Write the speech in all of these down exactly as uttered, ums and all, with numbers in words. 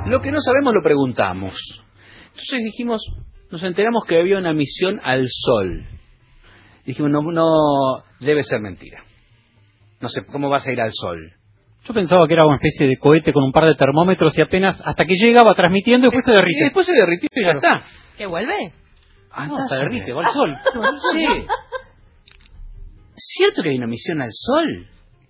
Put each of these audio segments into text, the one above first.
Lo que no sabemos lo preguntamos. Entonces dijimos, nos enteramos que había una misión al Sol. Dijimos, no, no debe ser mentira. No sé, ¿cómo vas a ir al Sol? Yo pensaba que era una especie de cohete con un par de termómetros y apenas hasta que llega va transmitiendo y después se derrite. Y después se derritió y ya está. ¿Que vuelve? Ah, no, se derrite, va al Sol. Sí. ¿Cierto que hay una misión al Sol?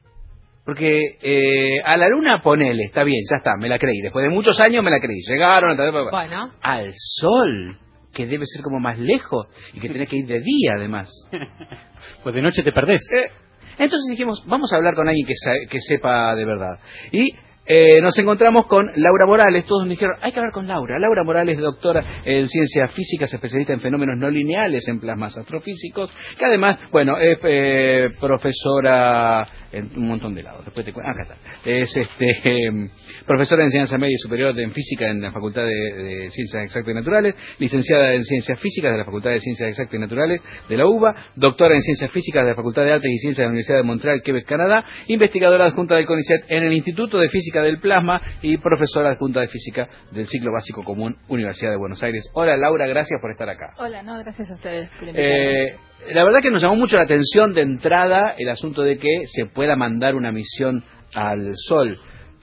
Porque eh, a la Luna ponele, está bien, ya está, me la creí. Después de muchos años me la creí. Llegaron a... Bueno. Al Sol, que debe ser como más lejos y que tenés que ir de día además. Pues de noche te perdés. Eh, entonces dijimos, vamos a hablar con alguien que, sa- que sepa de verdad. Y eh, nos encontramos con Laura Morales. Todos nos dijeron, hay que hablar con Laura. Laura Morales, doctora en ciencias físicas, especialista en fenómenos no lineales en plasmas astrofísicos, que además, bueno, es eh, profesora en un montón de lados. Después te cu- ah, acá está. Es este, eh, profesora de enseñanza media y superior en física en la Facultad de, de Ciencias Exactas y Naturales, licenciada en Ciencias Físicas de la Facultad de Ciencias Exactas y Naturales de la U B A, doctora en Ciencias Físicas de la Facultad de Artes y Ciencias de la Universidad de Montreal, Quebec, Canadá, investigadora adjunta del CONICET en el Instituto de Física del Plasma y profesora adjunta de Física del Ciclo Básico Común, Universidad de Buenos Aires. Hola Laura, gracias por estar acá. Hola, no, gracias a ustedes por invitarme. Eh, la verdad que nos llamó mucho la atención de entrada el asunto de que se pueda mandar una misión al Sol.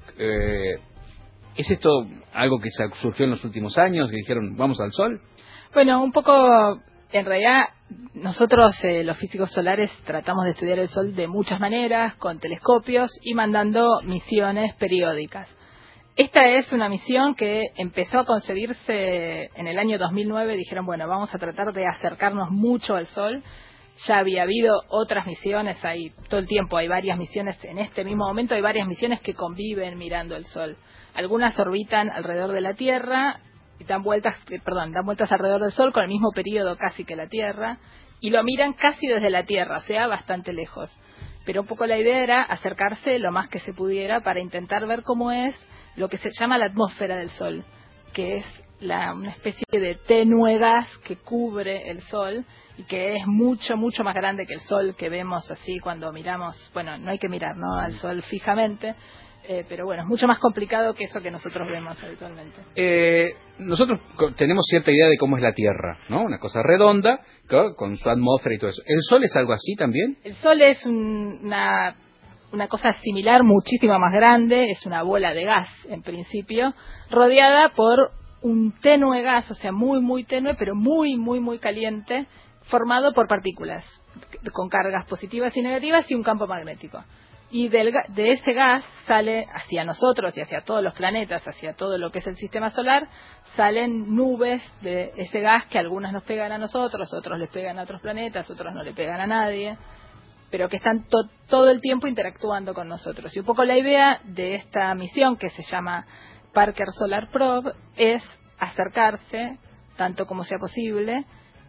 Eh, ¿Es esto algo que se surgió en los últimos años? Que dijeron, vamos al Sol. Bueno, un poco, en realidad, nosotros eh, los físicos solares tratamos de estudiar el Sol de muchas maneras, con telescopios y mandando misiones periódicas. Esta es una misión que empezó a concebirse en el año dos mil nueve. Dijeron, bueno, vamos a tratar de acercarnos mucho al Sol. Ya había habido otras misiones, hay todo el tiempo hay varias misiones, en este mismo momento hay varias misiones que conviven mirando el Sol. Algunas orbitan alrededor de la Tierra y dan vueltas, eh, perdón, dan vueltas alrededor del Sol con el mismo periodo casi que la Tierra y lo miran casi desde la Tierra, o sea, bastante lejos. Pero un poco la idea era acercarse lo más que se pudiera para intentar ver cómo es lo que se llama la atmósfera del Sol, que es la, una especie de tenue gas que cubre el Sol y que es mucho, mucho más grande que el Sol que vemos así cuando miramos, bueno, no hay que mirar, ¿no?, al Sol fijamente, eh, pero bueno, es mucho más complicado que eso que nosotros vemos habitualmente. Eh, nosotros co- tenemos cierta idea de cómo es la Tierra, ¿no? Una cosa redonda, co- con su atmósfera y todo eso. ¿El Sol es algo así también? El Sol es un- una, una cosa similar, muchísimo más grande, es una bola de gas en principio, rodeada por un tenue gas, o sea, muy, muy tenue, pero muy, muy, muy caliente, formado por partículas con cargas positivas y negativas y un campo magnético. Y del, ga- de ese gas sale hacia nosotros y hacia todos los planetas, hacia todo lo que es el sistema solar, salen nubes de ese gas que algunas nos pegan a nosotros, otros les pegan a otros planetas, otros no le pegan a nadie, pero que están to- todo el tiempo interactuando con nosotros. Y un poco la idea de esta misión, que se llama Parker Solar Probe, es acercarse, tanto como sea posible,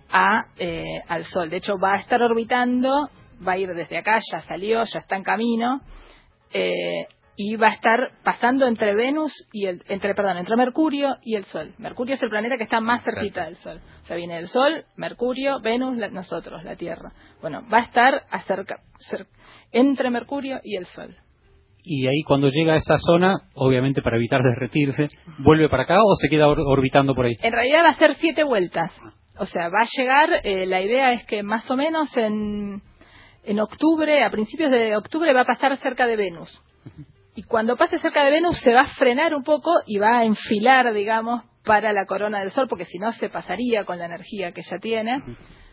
a eh, al Sol. De hecho, va a estar orbitando, va a ir desde acá, ya salió, ya está en camino, eh, y va a estar pasando entre Venus y el, entre, perdón, entre Mercurio y el Sol. Mercurio es el planeta que está más cerquita del Sol. O sea, viene el Sol, Mercurio, Venus, la- nosotros, la Tierra. Bueno, va a estar acerca, cer- entre Mercurio y el Sol. Y ahí cuando llega a esa zona, obviamente para evitar derretirse, ¿vuelve para acá o se queda or- orbitando por ahí? En realidad va a hacer siete vueltas. O sea, va a llegar, eh, la idea es que más o menos en, en octubre, a principios de octubre, va a pasar cerca de Venus. Y cuando pase cerca de Venus se va a frenar un poco y va a enfilar, digamos, para la corona del Sol, porque si no se pasaría con la energía que ya tiene.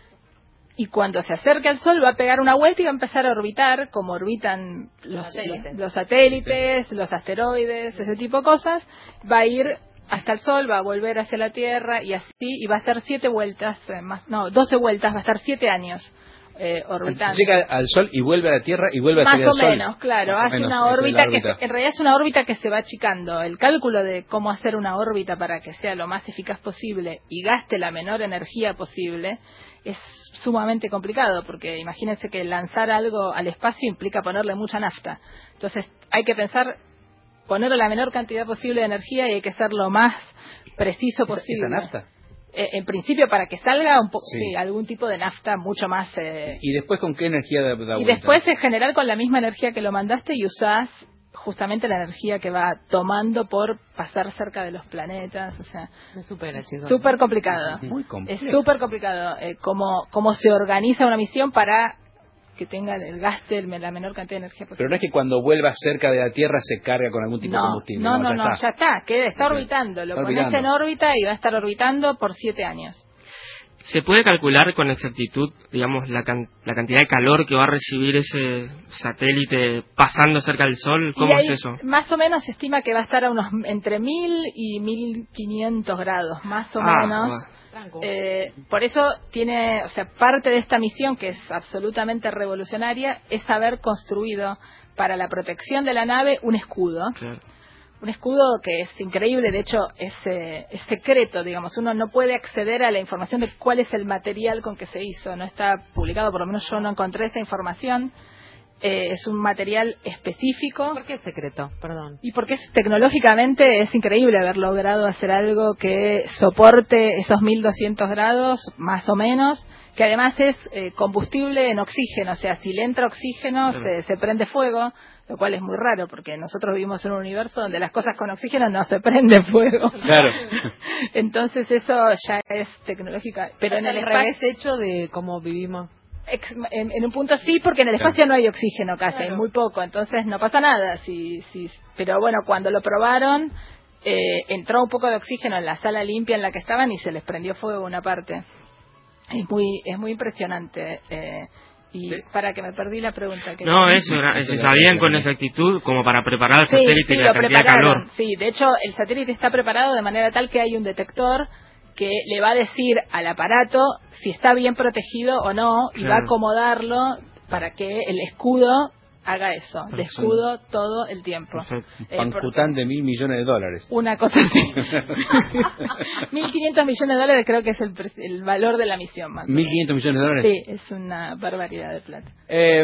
Y cuando se acerque al Sol va a pegar una vuelta y va a empezar a orbitar, como orbitan los Satélites. los, los satélites, los asteroides, ese tipo de cosas. Va a ir hasta el Sol, va a volver hacia la Tierra y así, y va a hacer siete vueltas, eh, más no, doce vueltas, va a estar siete años eh, orbitando. Llega al Sol y vuelve a la Tierra y vuelve a Más salir al o Sol. menos, claro, Más o hace menos, una esa es la órbita, órbita. que en realidad es una órbita que se va achicando. El cálculo de cómo hacer una órbita para que sea lo más eficaz posible y gaste la menor energía posible es sumamente complicado, porque imagínense que lanzar algo al espacio implica ponerle mucha nafta. Entonces hay que pensar ponerle la menor cantidad posible de energía y hay que ser lo más preciso ¿Esa- posible. esa nafta? Eh, en principio, para que salga un po- Sí. sí, algún tipo de nafta mucho más... Eh, ¿Y después con qué energía da, da y vuelta? después en general con la misma energía que lo mandaste y usás justamente la energía que va tomando por pasar cerca de los planetas, o sea, me supera, chicos. Súper complicado. Muy complejo. Es súper complicado eh, cómo, cómo se organiza una misión para que tenga el gaste, la menor cantidad de energía posible. Pero no es que cuando vuelva cerca de la Tierra se carga con algún tipo no, de combustible. No, no, ya no, está. ya está, queda, está Okay. orbitando, lo está pones orbitando. en órbita y va a estar orbitando por siete años. ¿Se puede calcular con exactitud, digamos, la, can la cantidad de calor que va a recibir ese satélite pasando cerca del Sol? ¿Cómo ahí, es eso? Más o menos se estima que va a estar a unos entre mil y mil quinientos grados, más o ah, menos. Bueno. Eh, por eso tiene, o sea, parte de esta misión, que es absolutamente revolucionaria, es haber construido para la protección de la nave un escudo. Claro. Un escudo que es increíble, de hecho es, eh, es secreto, digamos, uno no puede acceder a la información de cuál es el material con que se hizo, no está publicado, por lo menos yo no encontré esa información. Eh, es un material específico. ¿Por qué es secreto? Perdón. Y porque es, tecnológicamente es increíble haber logrado hacer algo que soporte esos mil doscientos grados, más o menos, que además es eh, combustible en oxígeno, o sea, si le entra oxígeno Claro. se, se prende fuego, lo cual es muy raro porque nosotros vivimos en un universo donde las cosas con oxígeno no se prenden fuego. Claro. Entonces eso ya es tecnológica, pero en el al espacio, revés hecho de cómo vivimos. ex- en, en un punto sí, porque en el espacio no hay oxígeno casi, Claro. hay muy poco, entonces no pasa nada. Si, si, pero bueno, cuando lo probaron, eh, entró un poco de oxígeno en la sala limpia en la que estaban y se les prendió fuego una parte. Es muy, es muy impresionante. Eh, y ¿Sí? para que me perdí la pregunta. Que No, tenía. eso, era, Eso se era sabían lo con que- exactitud como para preparar el Sí, satélite sí, y la lo cantidad de prepararon. calor. Sí, de hecho, el satélite está preparado de manera tal que hay un detector que le va a decir al aparato si está bien protegido o no y Claro. va a acomodarlo para que el escudo haga eso, de Perfecto. escudo todo el tiempo. Perfecto. Eh, Pancután de mil millones de dólares. Una cosa así. mil quinientos millones de dólares creo que es el, pre- el valor de la misión más. o mil menos. quinientos millones de dólares. Sí, es una barbaridad de plata. Eh,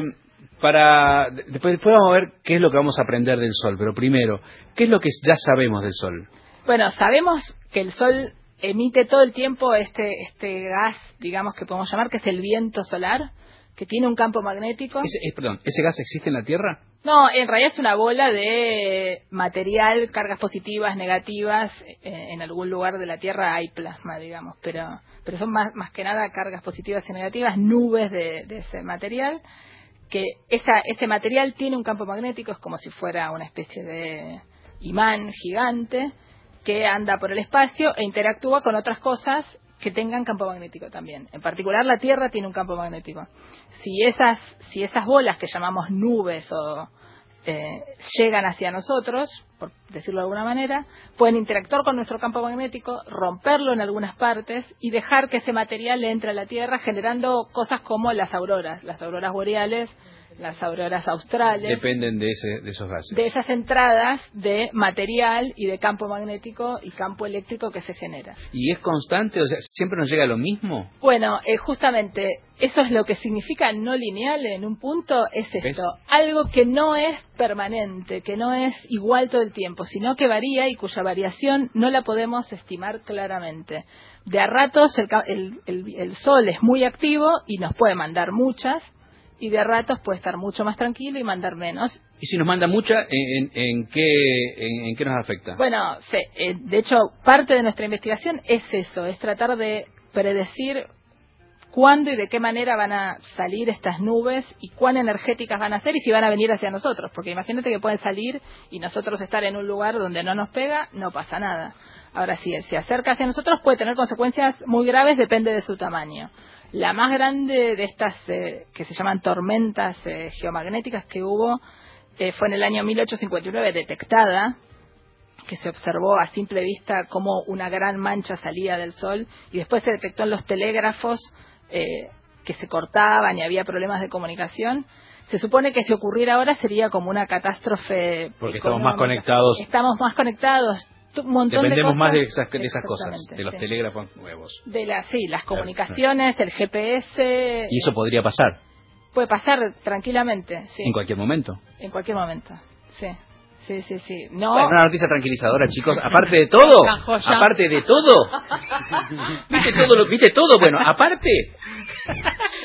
para después, después vamos a ver qué es lo que vamos a aprender del Sol, pero primero, ¿qué es lo que ya sabemos del Sol? Bueno, sabemos que el Sol emite todo el tiempo este, este gas, digamos que podemos llamar, que es el viento solar, que tiene un campo magnético. Ese, eh, perdón, ¿ese gas existe en la Tierra? No, en realidad es una bola de material, cargas positivas, negativas. Eh, en algún lugar de la Tierra hay plasma, digamos, pero pero son más, más que nada cargas positivas y negativas, nubes de, de ese material, que esa, ese material tiene un campo magnético, es como si fuera una especie de imán gigante que anda por el espacio e interactúa con otras cosas que tengan campo magnético también. En particular la Tierra tiene un campo magnético. Si esas, si esas bolas que llamamos nubes o eh, llegan hacia nosotros, por decirlo de alguna manera, pueden interactuar con nuestro campo magnético, romperlo en algunas partes y dejar que ese material entre a la Tierra generando cosas como las auroras, las auroras boreales, las auroras australes. Dependen de, ese, de esos gases. De esas entradas de material y de campo magnético y campo eléctrico que se genera. ¿Y es constante? O sea, ¿siempre nos llega lo mismo? Bueno, eh, justamente eso es lo que significa no lineal en un punto, es esto. ¿Ves? Algo que no es permanente, que no es igual todo el tiempo, sino que varía y cuya variación no la podemos estimar claramente. De a ratos el, ca- el, el, el Sol es muy activo y nos puede mandar muchas, y de a ratos puede estar mucho más tranquilo y mandar menos. Y si nos manda mucha, ¿en, en, en qué, en, en qué nos afecta? Bueno, se, eh, de hecho, parte de nuestra investigación es eso, es tratar de predecir cuándo y de qué manera van a salir estas nubes y cuán energéticas van a ser y si van a venir hacia nosotros. Porque imagínate que pueden salir y nosotros estar en un lugar donde no nos pega, no pasa nada. Ahora, si se acerca hacia nosotros puede tener consecuencias muy graves, depende de su tamaño. La más grande de estas, eh, que se llaman tormentas eh, geomagnéticas que hubo, eh, fue en el año mil ochocientos cincuenta y nueve detectada, que se observó a simple vista como una gran mancha salía del Sol, y después se detectó en los telégrafos eh, que se cortaban y había problemas de comunicación. Se supone que si ocurriera ahora sería como una catástrofe. Porque estamos económica. más conectados. Estamos más conectados. Un montón Dependemos de cosas. más de esas, de esas cosas, Exactamente, de los sí. telégrafos nuevos. De la, sí, las Claro, comunicaciones, el G P S. Y eso podría pasar Puede pasar tranquilamente, sí. en cualquier momento. En cualquier momento, sí. Sí, sí, sí. No. Bueno, una noticia tranquilizadora, chicos. Aparte de todo, Joya. aparte de todo, ¿viste todo? Lo, ¿Viste todo? Bueno, aparte,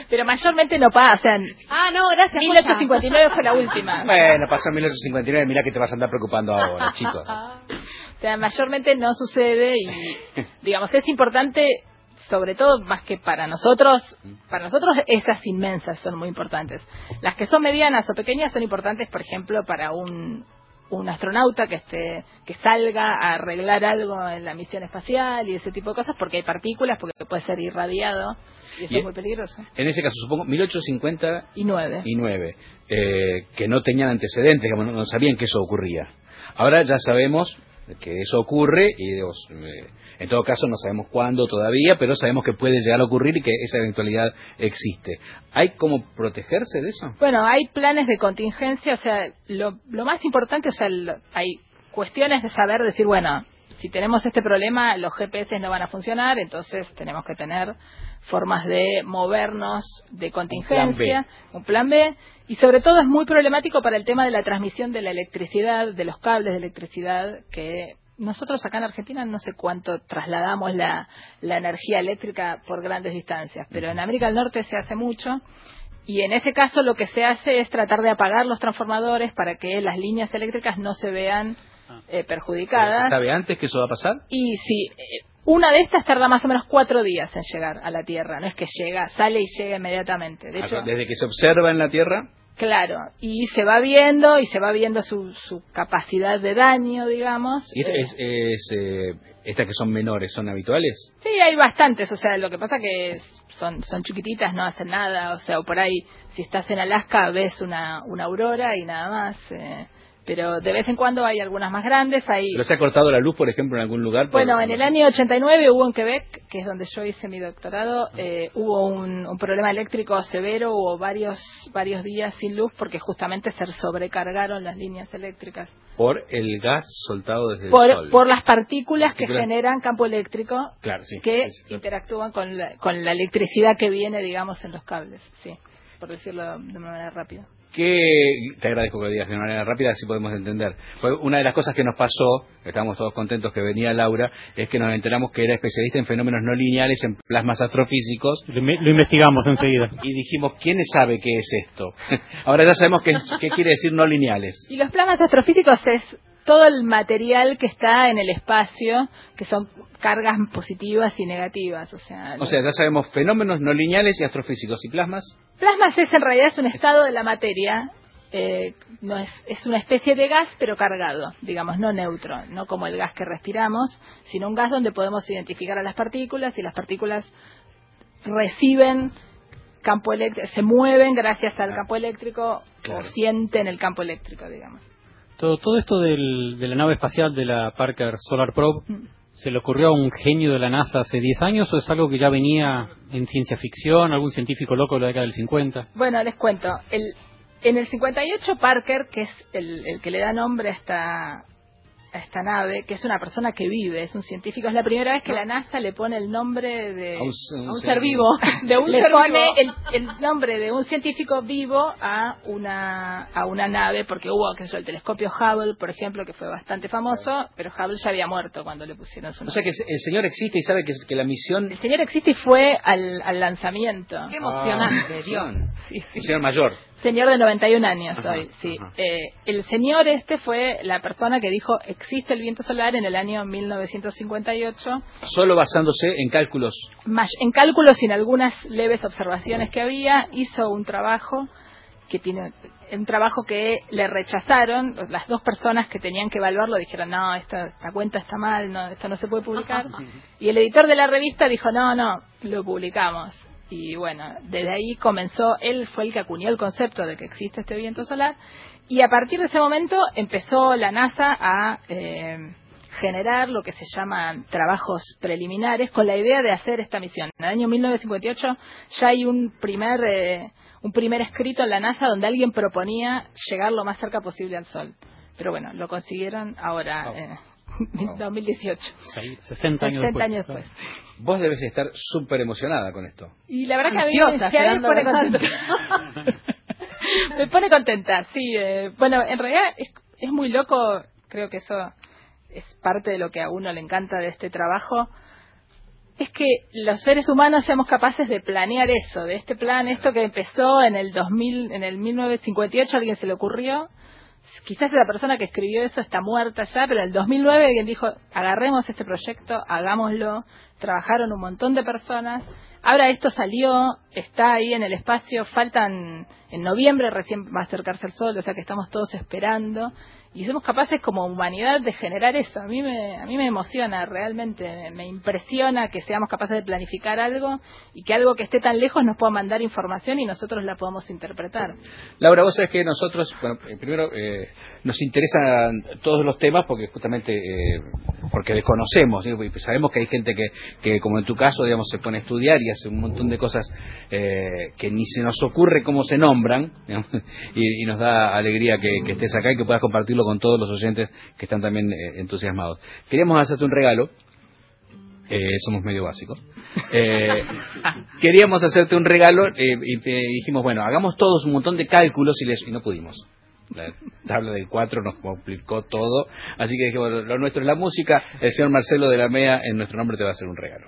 Pero mayormente no pasa, o sea, Ah, no, gracias. mil ochocientos cincuenta y nueve fue la última. Bueno, pasó en mil ochocientos cincuenta y nueve, mirá que te vas a andar preocupando ahora, chicos. O sea, mayormente no sucede y, digamos, es importante, sobre todo más que para nosotros, para nosotros esas inmensas son muy importantes. Las que son medianas o pequeñas son importantes, por ejemplo, para un, un astronauta que esté, que salga a arreglar algo en la misión espacial y ese tipo de cosas, porque hay partículas, porque puede ser irradiado y eso Y es muy peligroso. En ese caso, supongo, mil ochocientos cincuenta Y nueve. y nueve, eh, que no tenían antecedentes, digamos, no, no sabían que eso ocurría. Ahora ya sabemos que eso ocurre y digamos, eh, en todo caso no sabemos cuándo todavía, pero sabemos que puede llegar a ocurrir y que esa eventualidad existe. ¿Hay cómo protegerse de eso? Bueno, hay planes de contingencia, o sea, lo, lo más importante, o sea, lo, hay cuestiones de saber decir, bueno, si tenemos este problema, los G P S no van a funcionar, entonces tenemos que tener formas de movernos de contingencia, un plan B. Un plan B, y sobre todo es muy problemático para el tema de la transmisión de la electricidad, de los cables de electricidad, que nosotros acá en Argentina no sé cuánto trasladamos la, la energía eléctrica por grandes distancias, pero en América del Norte se hace mucho. Y en ese caso lo que se hace es tratar de apagar los transformadores para que las líneas eléctricas no se vean eh, perjudicadas. ¿Se sabe antes que eso va a pasar? Y si eh, una de estas tarda más o menos cuatro días en llegar a la Tierra, no es que llega, sale y llega inmediatamente. De hecho, desde que se observa en la Tierra. Claro, y se va viendo y se va viendo su, su capacidad de daño, digamos. ¿Y es, eh, es, es, eh, estas que son menores son habituales? Sí, hay bastantes, o sea, lo que pasa que son son chiquititas, no hacen nada, o sea, o por ahí, si estás en Alaska ves una, una aurora y nada más, eh, pero de vez en cuando hay algunas más grandes. Hay... ¿Pero se ha cortado la luz, por ejemplo, en algún lugar? Bueno, por... en el año ochenta y nueve hubo en Quebec, que es donde yo hice mi doctorado, eh, hubo un, un problema eléctrico severo, hubo varios varios días sin luz porque justamente se sobrecargaron las líneas eléctricas. Por el gas soltado desde Por, el sol. por las partículas, partículas que generan campo eléctrico, claro, sí, que sí, claro. interactúan con la, con la electricidad que viene, digamos, en los cables, sí, por decirlo de una manera rápida. Que te agradezco que lo digas de una manera rápida, así podemos entender. Pues una de las cosas que nos pasó, estábamos todos contentos que venía Laura, es que nos enteramos que era especialista en fenómenos no lineales, en plasmas astrofísicos. Lo, lo investigamos enseguida. Y dijimos, ¿quién sabe qué es esto? Ahora ya sabemos qué, qué quiere decir no lineales. Y los plasmas astrofísicos es todo el material que está en el espacio, que son cargas positivas y negativas. O sea, o sea, ya sabemos fenómenos no lineales y astrofísicos. ¿Y plasmas? Plasmas es en realidad es un estado de la materia, eh, no es, es una especie de gas pero cargado, digamos, no neutro, no como el gas que respiramos, sino un gas donde podemos identificar a las partículas y las partículas reciben campo eléctrico, se mueven gracias al campo eléctrico, claro, o sienten el campo eléctrico, digamos. Todo, todo esto del, de la nave espacial de la Parker Solar Probe, mm. ¿se le ocurrió a un genio de la NASA hace diez años o es algo que ya venía en ciencia ficción, algún científico loco de la década del cincuenta? Bueno, les cuento. El, en el cincuenta y ocho, Parker, que es el, el que le da nombre a esta, a esta nave, que es una persona que vive, es un científico, es la primera vez que la NASA le pone el nombre de a un, un, a un ser vivo, de un le ser pone vivo. El, el nombre de un científico vivo a una a una nave, porque hubo, qué sé yo, el telescopio Hubble, por ejemplo, que fue bastante famoso, pero Hubble ya había muerto cuando le pusieron su nombre. O sea que el señor existe y sabe que, que la misión... El señor existe y fue al, al lanzamiento. Qué emocionante, ah, Dios. Sí, sí. El señor mayor. Señor de noventa y un años ajá, hoy, sí. Ajá. Eh, el señor este fue la persona que dijo existe el viento solar en el año mil novecientos cincuenta y ocho. Solo basándose en cálculos. Más, en cálculos y en algunas leves observaciones que había, hizo un trabajo que tiene un trabajo que le rechazaron. Las dos personas que tenían que evaluarlo dijeron, no, esta, esta cuenta está mal, no, esto no se puede publicar. Y el editor de la revista dijo, no, no, lo publicamos. Y bueno, desde ahí comenzó, él fue el que acuñó el concepto de que existe este viento solar, y a partir de ese momento empezó la NASA a eh, generar lo que se llaman trabajos preliminares con la idea de hacer esta misión. En el año mil novecientos cincuenta y ocho ya hay un primer eh, un primer escrito en la NASA donde alguien proponía llegar lo más cerca posible al Sol. Pero bueno, lo consiguieron ahora, en oh. eh, dos mil dieciocho. sesenta años sesenta después. años después. Vos debes estar súper emocionada con esto. Y la verdad que Ansiosa, a mí, que a mí me pone contenta. Me pone contenta, sí. Eh, bueno, en realidad es, es muy loco, creo que eso es parte de lo que a uno le encanta de este trabajo. es que los seres humanos seamos capaces de planear eso, de este plan, esto que empezó en el dos mil, en el mil novecientos cincuenta y ocho, a alguien se le ocurrió. Quizás la persona que escribió eso está muerta ya, pero en el dos mil nueve alguien dijo, agarremos este proyecto, hagámoslo. Trabajaron un montón de personas. Ahora esto salió, está ahí en el espacio, faltan, en noviembre recién va a acercarse el sol, o sea que estamos todos esperando. Y somos capaces como humanidad de generar eso. A mí me, a mí me emociona realmente, me, me impresiona que seamos capaces de planificar algo y que algo que esté tan lejos nos pueda mandar información y nosotros la podamos interpretar. Laura, vos sabés que nosotros, bueno, eh, primero eh, nos interesan todos los temas porque justamente eh, porque desconocemos, ¿sí? Y sabemos que hay gente que, que, como en tu caso, digamos, se pone a estudiar y hace un montón de cosas eh, que ni se nos ocurre cómo se nombran, y, y nos da alegría que, que estés acá y que puedas compartirlo con todos los oyentes que están también eh, entusiasmados. Queríamos hacerte un regalo. Eh, somos medio básicos. Eh, queríamos hacerte un regalo eh, y eh, dijimos, bueno, hagamos todos un montón de cálculos y, les, y no pudimos. La tabla del cuatro nos complicó todo, así que dijimos, lo nuestro es la música. El señor Marcelo de la M E A en nuestro nombre te va a hacer un regalo.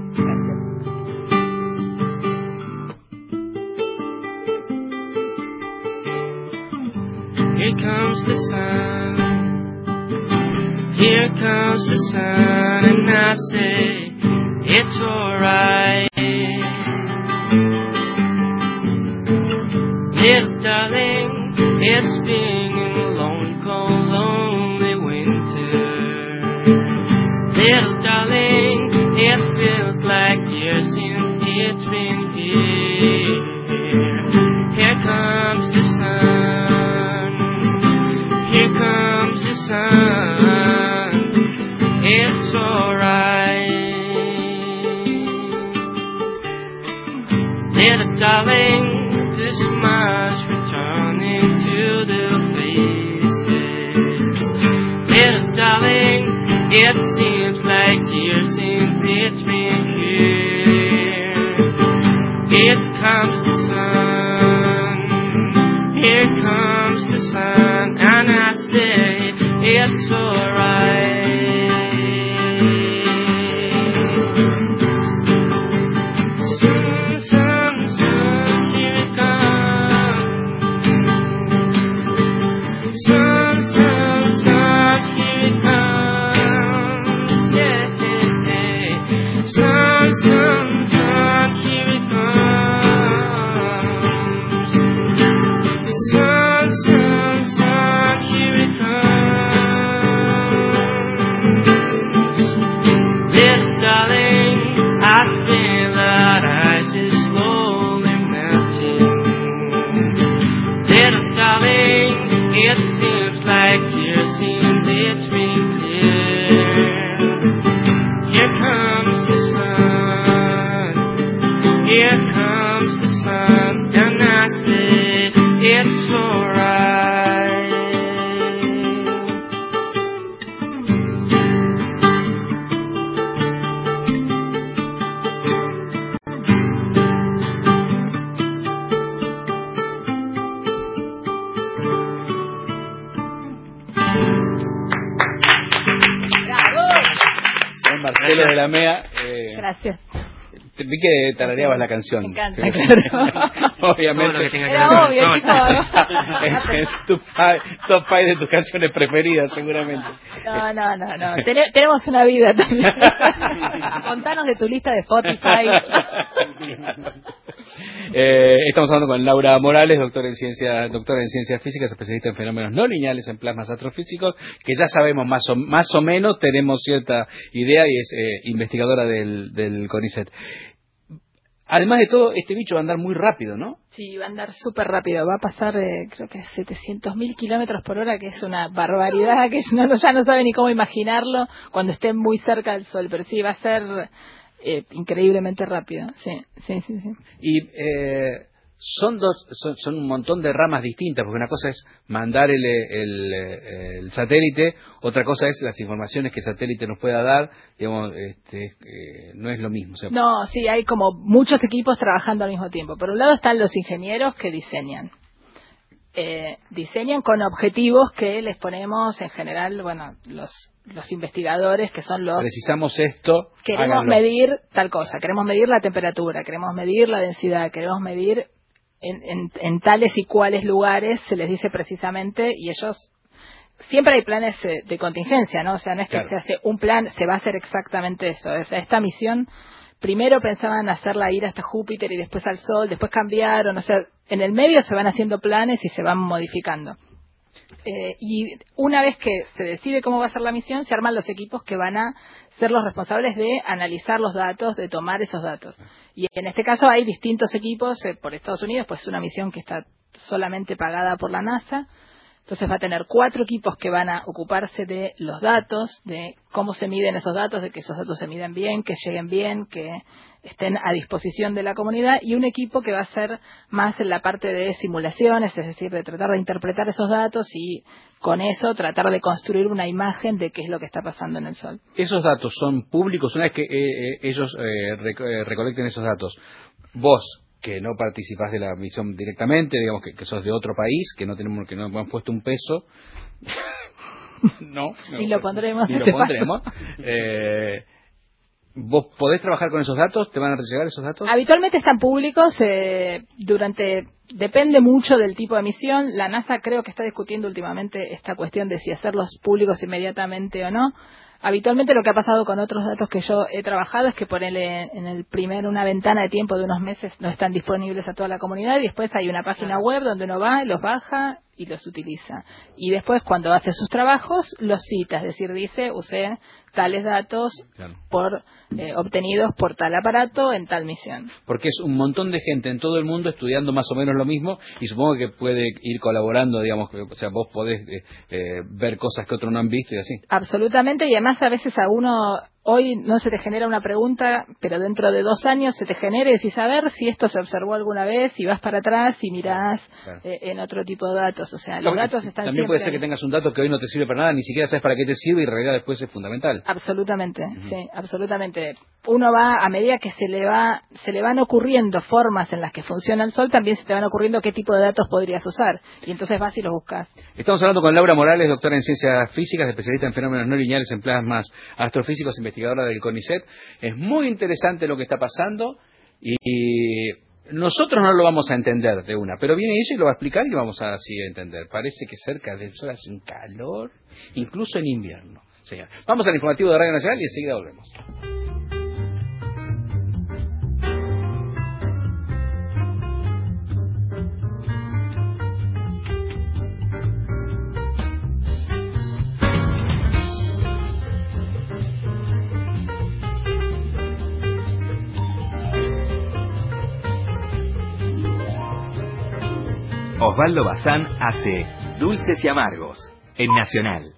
Here comes the sun, here comes the sun, and I say, it's alright. Little darling, it's been a long, cold, lonely winter. Little darling, it feels like years since it's been here. Here comes the sun, here comes the sun, it's alright. Little darling, the smiles returning to the faces. Little darling, it seems like years since it's been here. Here comes the sun, here comes the sun, and I say it's alright. Sun, sun, sun, here it comes. Sun, sun, sun, here it comes. Yeah, sun, sun, sun, here it comes. Sun, sun, sun, here it comes. Little darling, I feel that ice is slowly melting. Little darling, it seems like years since it's been clear. Here comes the sun, here comes the sun, and I say it's alright. Señor Marcelo de la M E A, eh, Gracias. te- vi que tarareabas la canción. Me encanta, ¿sí? claro. Obviamente. Todo lo que tenga que Era ver con obvio, el sol. chico, ¿no? Es tu pa- top five de tus canciones preferidas, seguramente. No, no, no, no. Tene- tenemos una vida también. Contanos de tu lista de Spotify. Eh, estamos hablando con Laura Morales, doctora en ciencia, doctora en ciencias físicas, especialista en fenómenos no lineales en plasmas astrofísicos, que ya sabemos más o, más o menos, tenemos cierta idea y es eh, investigadora del, del CONICET. Además de todo, este bicho va a andar muy rápido, ¿no? Sí, va a andar súper rápido. Va a pasar, eh, creo que setecientos mil kilómetros por hora, que es una barbaridad, que no, ya no sabe ni cómo imaginarlo cuando esté muy cerca del Sol. Pero sí, va a ser eh, increíblemente rápido. Sí, sí, sí, sí. Y eh, son dos, son, son un montón de ramas distintas, porque una cosa es mandar el, el, el satélite, otra cosa es las informaciones que el satélite nos pueda dar, digamos, este, eh, no es lo mismo. O sea, No, sí, hay como muchos equipos trabajando al mismo tiempo. Por un lado están los ingenieros que diseñan. eh, diseñan con objetivos que les ponemos en general, bueno, los los investigadores, que son los... Precisamos esto, Queremos háganlo. medir tal cosa, queremos medir la temperatura, queremos medir la densidad, queremos medir en, en, en tales y cuales lugares, se les dice precisamente, y ellos... Siempre hay planes eh, de contingencia, ¿no? O sea, no es que Claro. se hace un plan, se va a hacer exactamente eso. O sea, esta misión, primero pensaban hacerla ir hasta Júpiter y después al Sol, después cambiaron, o sea, en el medio se van haciendo planes y se van modificando. Eh, y una vez que se decide cómo va a ser la misión, se arman los equipos que van a ser los responsables de analizar los datos, de tomar esos datos. Y en este caso hay distintos equipos eh, por Estados Unidos, pues es una misión que está solamente pagada por la NASA. Entonces va a tener cuatro equipos que van a ocuparse de los datos, de cómo se miden esos datos, de que esos datos se miden bien, que lleguen bien, que estén a disposición de la comunidad, y un equipo que va a ser más en la parte de simulaciones, es decir, de tratar de interpretar esos datos y con eso tratar de construir una imagen de qué es lo que está pasando en el Sol. Esos datos son públicos. Una vez que eh, eh, ellos eh, rec eh, recolecten esos datos, vos, que no participás de la misión directamente, digamos que, que sos de otro país, que no tenemos, que no han puesto un peso, no, no, y lo pondremos. y lo pondremos. Eh, ¿Vos podés trabajar con esos datos? ¿Te van a llegar esos datos? Habitualmente están públicos, eh, durante, depende mucho del tipo de misión. La NASA creo que está discutiendo últimamente esta cuestión de si hacerlos públicos inmediatamente o no. Habitualmente lo que ha pasado con otros datos que yo he trabajado es que ponerle en el primer una ventana de tiempo de unos meses no están disponibles a toda la comunidad y después hay una página web donde uno va, los baja y los utiliza. Y después cuando hace sus trabajos los cita, es decir, dice usé tales datos Claro. por eh, obtenidos por tal aparato en tal misión. Porque es un montón de gente en todo el mundo estudiando más o menos lo mismo y supongo que puede ir colaborando, digamos, o sea, vos podés eh, eh, ver cosas que otros no han visto y así. Absolutamente, y además a veces a uno hoy no se te genera una pregunta, pero dentro de dos años se te genera y decís, a ver si esto se observó alguna vez y vas para atrás y mirás Claro. eh, en otro tipo de datos. O sea, los Claro, datos están también siempre puede ser ahí. que tengas un dato que hoy no te sirve para nada, ni siquiera sabes para qué te sirve y en realidad después es fundamental. Absolutamente, uh-huh. Sí, absolutamente. Uno va, a medida que se le va, se le van ocurriendo formas en las que funciona el Sol, también se te van ocurriendo qué tipo de datos podrías usar. Y entonces vas y los buscas. Estamos hablando con Laura Morales, doctora en Ciencias Físicas, especialista en fenómenos no lineales en plasmas astrofísicos, investigadora del CONICET. Es muy interesante lo que está pasando y nosotros no lo vamos a entender de una, pero viene ella y lo va a explicar y lo vamos a así entender. Parece que cerca del Sol hace un calor, incluso en invierno. Señor. Vamos al informativo de Radio Nacional y enseguida volvemos. Osvaldo Bazán hace Dulces y Amargos en Nacional.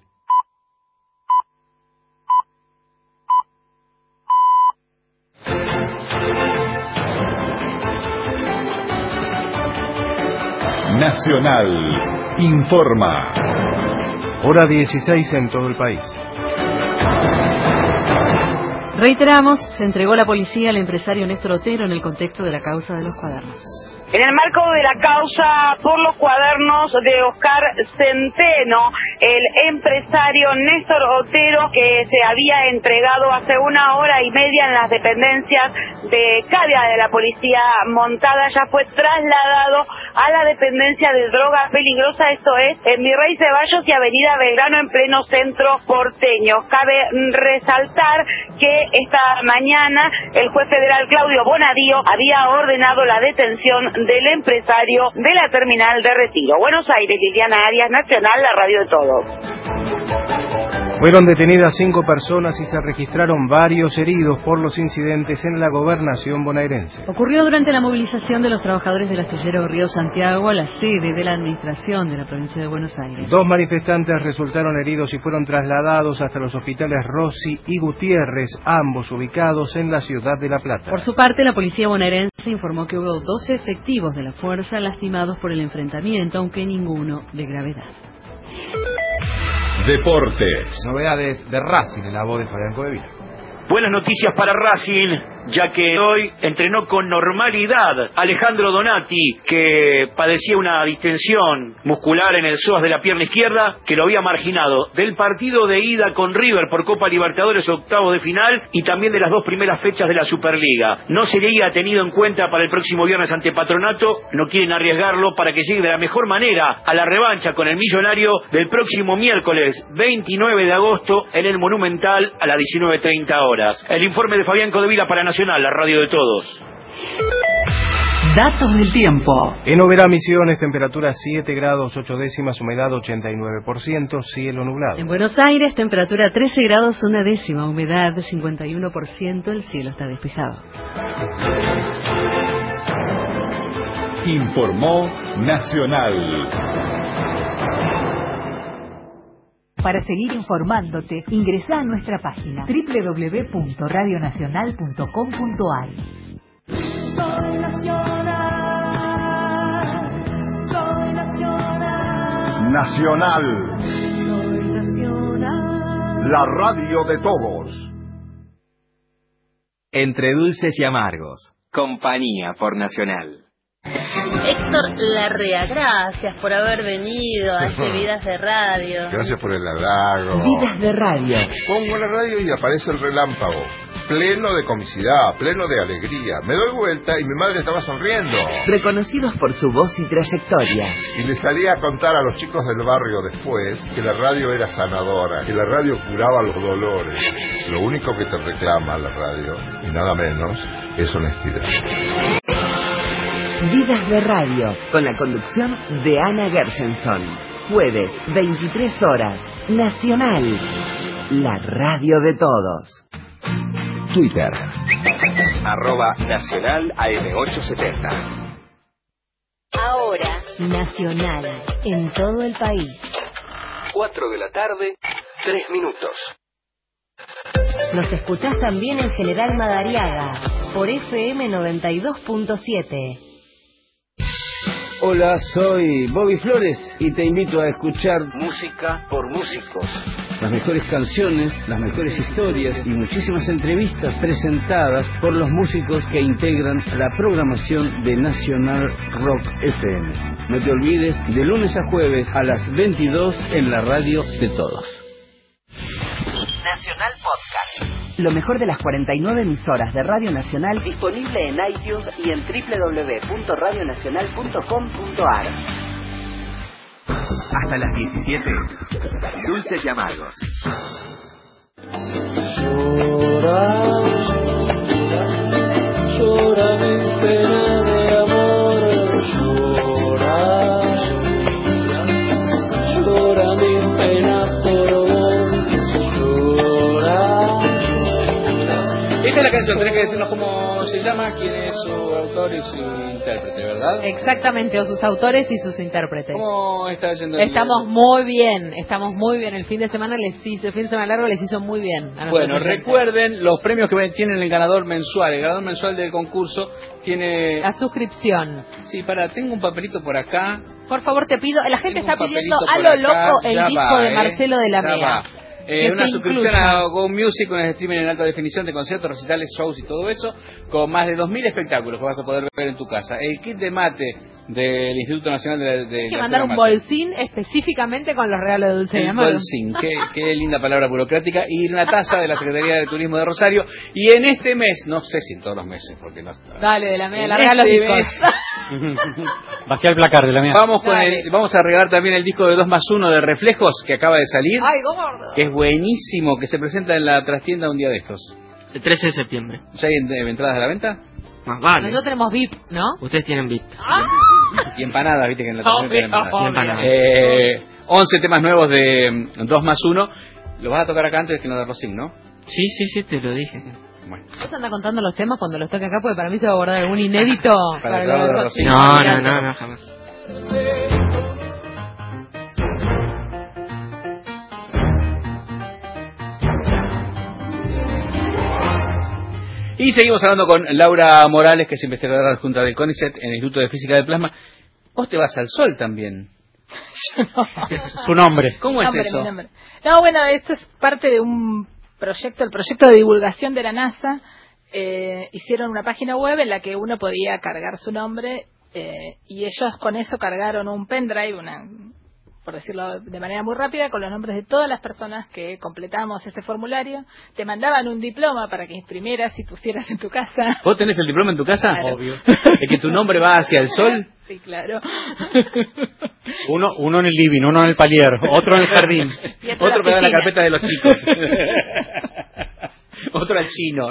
Nacional informa. Hora dieciséis en todo el país. Reiteramos, se entregó la policía al empresario Néstor Otero en el contexto de la causa de los cuadernos. En el marco de la causa por los cuadernos de Oscar Centeno, el empresario Néstor Otero, que se había entregado hace una hora y media en las dependencias de Cadia de la Policía Montada, ya fue trasladado a la dependencia de droga peligrosa, esto es, en Virrey Ceballos y Avenida Belgrano, en pleno centro porteño. Cabe resaltar que esta mañana el juez federal Claudio Bonadío había ordenado la detención del empresario de la terminal de Retiro. Buenos Aires, Liliana Arias, Nacional, la radio de todos. Fueron detenidas cinco personas y se registraron varios heridos por los incidentes en la gobernación bonaerense. Ocurrió durante la movilización de los trabajadores del astillero Río Santiago a la sede de la administración de la provincia de Buenos Aires. Dos manifestantes resultaron heridos y fueron trasladados hasta los hospitales Rossi y Gutiérrez, ambos ubicados en la ciudad de La Plata. Por su parte, la policía bonaerense informó que hubo doce efectivos de la fuerza lastimados por el enfrentamiento, aunque ninguno de gravedad. Deportes. Novedades de Racing en la voz de Fabián Codevila. Buenas noticias para Racing. ya que hoy entrenó con normalidad Alejandro Donati, que padecía una distensión muscular en el psoas de la pierna izquierda, que lo había marginado del partido de ida con River por Copa Libertadores octavos de final y también de las dos primeras fechas de la Superliga. No sería tenido en cuenta para el próximo viernes ante Patronato, no quieren arriesgarlo para que llegue de la mejor manera a la revancha con el Millonario del próximo miércoles veintinueve de agosto en el Monumental a las diecinueve treinta horas. El informe de Fabián Codevila para Nacional, la radio de todos. Datos del tiempo. En Oberá, Misiones, temperatura siete grados ocho décimas, humedad ochenta y nueve por ciento, cielo nublado. En Buenos Aires, temperatura trece grados una décima, humedad cincuenta y uno por ciento, el cielo está despejado. Informó Nacional. Para seguir informándote, ingresa a nuestra página doble u doble u doble u punto radio nacional punto com punto a r. Soy nacional, soy nacional. Nacional. Soy nacional. La radio de todos. Entre dulces y amargos. Compañía por Nacional. Héctor Larrea, gracias por haber venido a este Vidas de Radio. Gracias por el halago. Vidas de Radio. Pongo la radio y aparece el relámpago, pleno de comicidad, pleno de alegría. Me doy vuelta y mi madre estaba sonriendo. Reconocidos por su voz y trayectoria. Y le salía a contar a los chicos del barrio después que la radio era sanadora, que la radio curaba los dolores. Lo único que te reclama la radio, y nada menos, es honestidad. Vidas de Radio, con la conducción de Ana Gershenson. Jueves, veintitrés horas, Nacional, la radio de todos. Twitter, arroba Nacional A M ochocientos setenta. Ahora, Nacional, en todo el país. cuatro de la tarde, tres minutos. Nos escuchás también en General Madariaga, por F M noventa y dos punto siete. Hola, soy Bobby Flores y te invito a escuchar Música por Músicos. Las mejores canciones, las mejores historias y muchísimas entrevistas presentadas por los músicos que integran la programación de Nacional Rock F M. No te olvides, de lunes a jueves a las veintidós en la radio de todos. Nacional Podcast. Lo mejor de las cuarenta y nueve emisoras de Radio Nacional, disponible en iTunes y en doble u doble u doble u punto radio nacional punto com punto a r. Hasta las diecisiete, Dulces y Amargos. Llora, llora mi pena de amor, llora, llora mi pena por vos, llora. Esta es la canción, tenés que decirnos cómo se llama, quién es su autor y su intérprete, ¿verdad? Exactamente, o sus autores y sus intérpretes. ¿Cómo está yendo el Estamos día? muy bien, estamos muy bien. El fin de semana les hizo, el fin de semana largo les hizo muy bien. A Bueno, oyentes. recuerden los premios que tienen el ganador mensual. El ganador mensual del concurso tiene... La suscripción. Sí, para, tengo un papelito por acá. Por favor, te pido, la gente Tengo está un pidiendo papelito a por lo acá. loco el Ya disco va, de eh. Marcelo de la Ya Mea. va. Eh, Que una se suscripción incluya. a Go Music, un streaming en alta definición de conciertos, recitales, shows y todo eso, con más de dos mil espectáculos que vas a poder ver en tu casa. El kit de mate del Instituto Nacional de, de Hay que la mandar Cena un Mate. bolsín específicamente con los regalos de Dulce y El Amaro. bolsín, qué, qué linda palabra burocrática, y una taza de la Secretaría de Turismo de Rosario. Y en este mes, no sé si en todos los meses, porque no Dale, de la Mea, en larga los este discos. mes Vacía el placar de la mía. Vamos con Dale. el, vamos a regalar también el disco de dos más uno de Reflejos que acaba de salir, Ay, gordo. que es buenísimo, que se presenta en la trastienda un día de estos. El trece de septiembre. ¿Ya hay en- entradas a la venta? Más vale. Nosotros tenemos V I P, ¿no? Ustedes tienen beat. Y empanadas, viste que en la trastienda Obvio, tienen empanadas. obvio. Empanadas. Eh, once temas nuevos de dos más uno. Lo vas a tocar acá antes que en la de Rosín, ¿no? Sí, sí, sí, te lo dije. Bueno. ¿Vos andás contando los temas cuando los toque acá? Porque para mí se va a guardar algún inédito. Para lo llevarlo de de Rosín. No, no, no, no, jamás. Y seguimos hablando con Laura Morales, que es investigadora adjunta del CONICET en el Instituto de Física del Plasma. Vos te vas al sol también. Yo no. Su nombre. ¿Cómo es Nombre, eso? mi nombre. No, bueno, esto es parte de un proyecto, el proyecto de divulgación de la NASA, eh, hicieron una página web en la que uno podía cargar su nombre eh, y ellos con eso cargaron un pendrive, una, por decirlo de manera muy rápida, con los nombres de todas las personas que completamos ese formulario. Te mandaban un diploma para que imprimieras y pusieras en tu casa. ¿Vos tenés el diploma en tu casa? Claro. Obvio. ¿Es que tu nombre va hacia el sol? Sí, claro. Uno, uno en el living, uno en el palier, otro en el jardín. Otro pegado en la carpeta de los chicos. Otro al chino.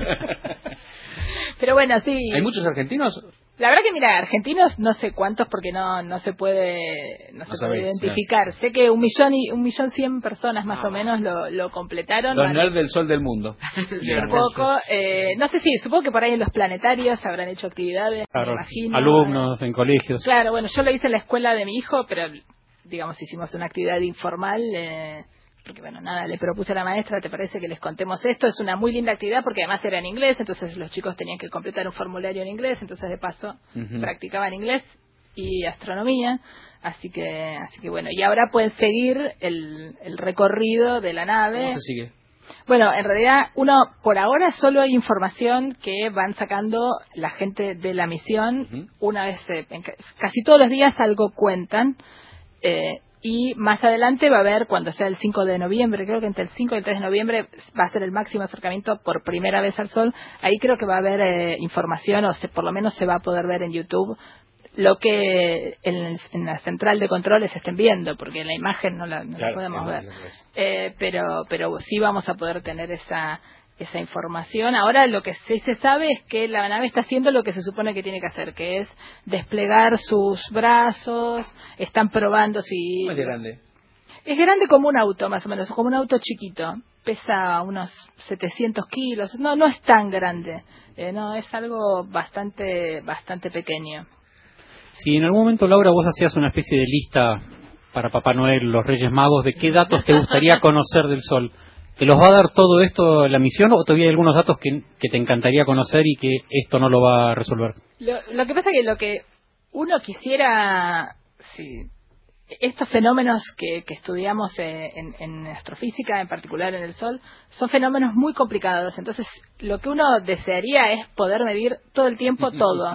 Pero bueno, sí. ¿Hay muchos argentinos? La verdad que mira, argentinos no sé cuántos porque no no se puede no, No se sabés, puede identificar. no. Sé que un millón y un millón cien personas más o menos lo, lo completaron. Los Van- nerds del sol del mundo. un poco, eh, no sé si, supongo que por ahí en los planetarios habrán hecho actividades, Claro, me imagino. alumnos en colegios. Claro, bueno, yo lo hice en la escuela de mi hijo, pero digamos hicimos una actividad informal, eh, porque bueno, nada, le propuse a la maestra, ¿te parece que les contemos esto? Es una muy linda actividad porque además era en inglés, entonces los chicos tenían que completar un formulario en inglés, entonces de paso Ujú. practicaban inglés y astronomía, así que así que bueno, y ahora pueden seguir el, el recorrido de la nave. ¿Cómo se sigue? Bueno, en realidad, uno, por ahora solo hay información que van sacando la gente de la misión. Ujú. Una vez, eh, en ca- casi todos los días algo cuentan. eh, y más adelante va a haber, cuando sea el cinco de noviembre, creo que entre el cinco y el tres de noviembre va a ser el máximo acercamiento por primera vez al Sol. Ahí creo que va a haber eh, información, o se, por lo menos se va a poder ver en YouTube lo que en, el- en la central de controles estén viendo, porque la imagen no la, no la Claro, podemos es ver. lo que es. Eh, pero pero sí vamos a poder tener esa esa información. Ahora lo que sí se sabe es que la nave está haciendo lo que se supone que tiene que hacer, que es desplegar sus brazos, están probando si... ¿Cómo es de grande? Es grande como un auto, más o menos, como un auto chiquito. Pesa unos setecientos kilos. No, no es tan grande. Eh, no, es algo bastante bastante pequeño. Si en algún momento, Laura, vos hacías una especie de lista para Papá Noel, los Reyes Magos, de qué datos te gustaría conocer del Sol, ¿te los va a dar todo esto la misión o todavía hay algunos datos que, que te encantaría conocer y que esto no lo va a resolver? Lo, lo que pasa es que lo que uno quisiera, sí, estos fenómenos que, que estudiamos eh, en, en astrofísica, en particular en el Sol, son fenómenos muy complicados. Entonces, lo que uno desearía es poder medir todo el tiempo todo.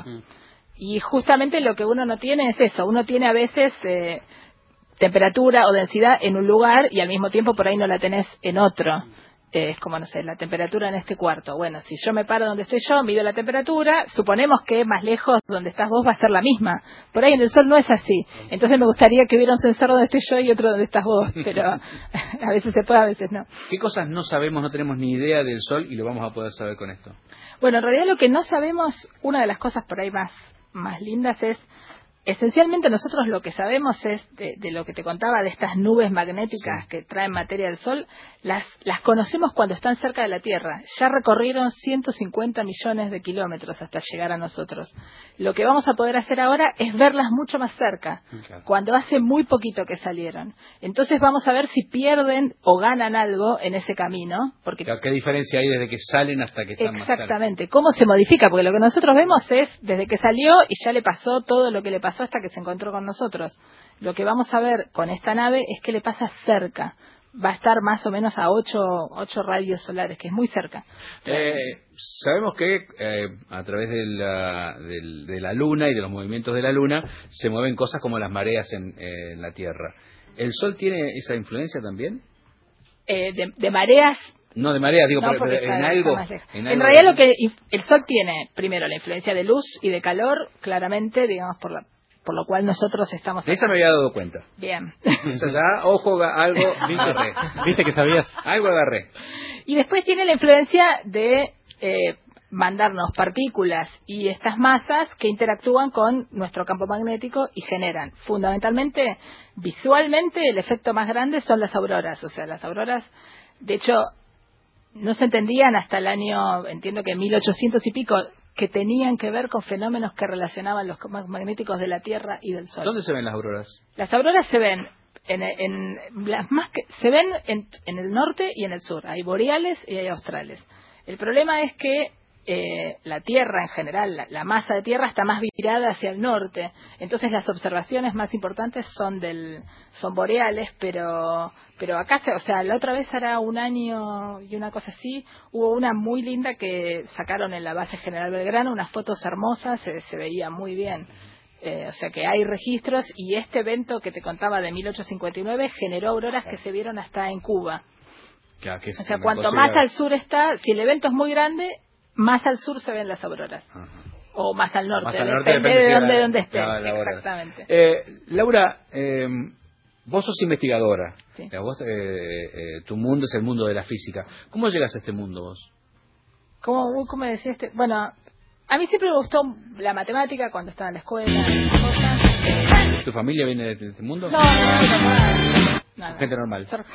Y justamente lo que uno no tiene es eso. Uno tiene a veces eh, temperatura o densidad en un lugar y al mismo tiempo por ahí no la tenés en otro. Eh, es como, no sé, la temperatura en este cuarto. Bueno, si yo me paro donde estoy yo, mido la temperatura, suponemos que más lejos donde estás vos va a ser la misma. Por ahí en el Sol no es así. Entonces me gustaría que hubiera un sensor donde estoy yo y otro donde estás vos, pero a veces se puede, a veces no. ¿Qué cosas no sabemos, no tenemos ni idea del sol y lo vamos a poder saber con esto? Bueno, en realidad lo que no sabemos, una de las cosas por ahí más, más lindas es, esencialmente nosotros lo que sabemos es de, de lo que te contaba, de estas nubes magnéticas Sí. que traen materia del Sol, las, las conocemos cuando están cerca de la Tierra. Ya recorrieron ciento cincuenta millones de kilómetros hasta llegar a nosotros. Lo que vamos a poder hacer ahora es verlas mucho más cerca, Claro. cuando hace muy poquito que salieron. Entonces vamos a ver si pierden o ganan algo en ese camino, porque ¿Qué diferencia hay desde que salen hasta que están más cerca? exactamente, cómo se modifica, porque lo que nosotros vemos es desde que salió y ya le pasó todo lo que le pasó hasta que se encontró con nosotros. Lo que vamos a ver con esta nave es qué le pasa cerca. Va a estar más o menos a ocho, ocho radios solares, que es muy cerca. Eh, sabemos que eh, a través de la, del- de la Luna y de los movimientos de la Luna se mueven cosas como las mareas en, en la Tierra. ¿El Sol tiene esa influencia también? Eh, de, de mareas. No, de mareas, digo, No, pero, porque pero en está- algo. está más lejos. En, En algo realidad de- lo que inf- el Sol tiene, primero, la influencia de luz y de calor, claramente, digamos, por la por lo cual nosotros estamos De esa me había dado cuenta. bien. O sea, ya, ojo, ga- algo agarré. ¿Viste que sabías? Algo agarré. Y después tiene la influencia de eh, mandarnos partículas y estas masas que interactúan con nuestro campo magnético y generan, fundamentalmente, visualmente, el efecto más grande son las auroras. O sea, las auroras, de hecho, no se entendían hasta el año, entiendo que mil ochocientos y pico, que tenían que ver con fenómenos que relacionaban los campos magnéticos de la Tierra y del Sol. ¿Dónde se ven las auroras? Las auroras se ven en, en las más que, se ven en, en el norte y en el sur. Hay boreales y hay australes. El problema es que eh, la Tierra en general, la, la masa de Tierra está más virada hacia el norte. Entonces las observaciones más importantes son del son boreales, pero pero acá, se, o sea, la otra vez hará un año y una cosa así, hubo una muy linda que sacaron en la base General Belgrano, unas fotos hermosas, se, se veía muy bien. Eh, o sea que hay registros, y este evento que te contaba de mil ochocientos cincuenta y nueve generó auroras que se vieron hasta en Cuba. Claro, que es O sea, una cuanto cosa más ya- al sur está, si el evento es muy grande, más al sur se ven las auroras. Ajá. O más al norte, Más al norte, depende, depende de si dónde, la- dónde esté. la- la hora. Exactamente. Eh, Laura, eh, vos sos investigadora. Sí. Eh, vos, eh, eh, tu mundo es el mundo de la física. ¿Cómo llegas a este mundo vos? ¿Cómo, cómo decía este? Bueno, a mí siempre me gustó la matemática cuando estaba en la escuela, esas cosas. ¿Tu familia viene de este mundo? No, no, no, no, no. Gente normal. Sor-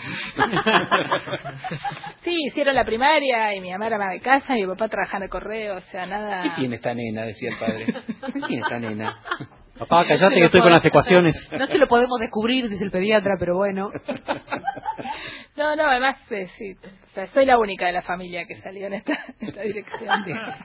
Sí, hicieron la primaria y mi mamá era ama de casa y mi papá trabajaba en el correo, o sea, nada. ¿Qué tiene esta nena? Decía el padre. ¿Qué tiene esta nena? Papá, callate que estoy con las ecuaciones. No se lo podemos descubrir, dice el pediatra, pero bueno. No, no, además, eh, sí, o sea, soy la única de la familia que salió en esta, en esta dirección.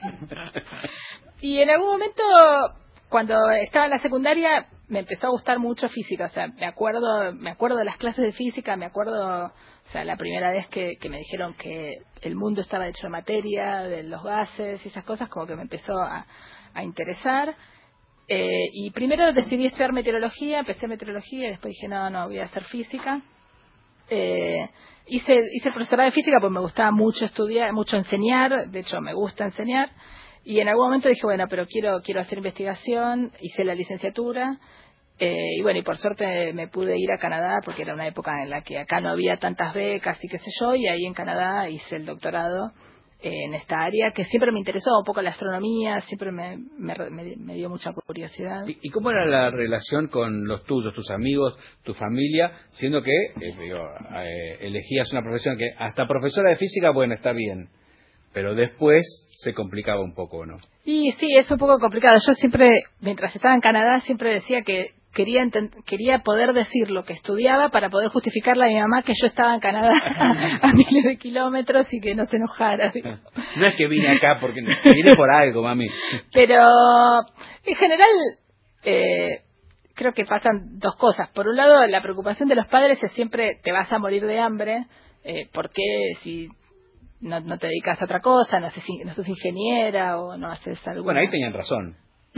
Y en algún momento, cuando estaba en la secundaria, me empezó a gustar mucho física, o sea, me acuerdo, me acuerdo de las clases de física, me acuerdo, o sea, la primera vez que, que me dijeron que el mundo estaba hecho de materia, de los gases y esas cosas, como que me empezó a, a interesar. Eh, y primero decidí estudiar meteorología, empecé meteorología y después dije, no, no, voy a hacer física. Eh, hice, hice profesorado de física porque me gustaba mucho estudiar, mucho enseñar, de hecho me gusta enseñar, y en algún momento dije, bueno, pero quiero, quiero hacer investigación, hice la licenciatura, eh, y bueno, y por suerte me pude ir a Canadá porque era una época en la que acá no había tantas becas y qué sé yo, y ahí en Canadá hice el doctorado en esta área que siempre me interesó un poco la astronomía, siempre me, me, me, me dio mucha curiosidad. ¿Y, y cómo era la relación con los tuyos, tus amigos, tu familia, siendo que eh, digo, eh, elegías una profesión que hasta profesora de física, bueno, está bien, pero después se complicaba un poco, ¿no? Y sí, es un poco complicado. Yo siempre, mientras estaba en Canadá, siempre decía que quería intent- quería poder decir lo que estudiaba para poder justificarle a mi mamá que yo estaba en Canadá a miles de kilómetros y que no se enojara. Digo. No es que vine acá porque vine por algo, mami. Pero en general eh, creo que pasan dos cosas. Por un lado, la preocupación de los padres es siempre te vas a morir de hambre, eh, porque si no, no te dedicas a otra cosa, no, sé si, no sos ingeniera o no haces algo. Bueno, ahí tenían razón.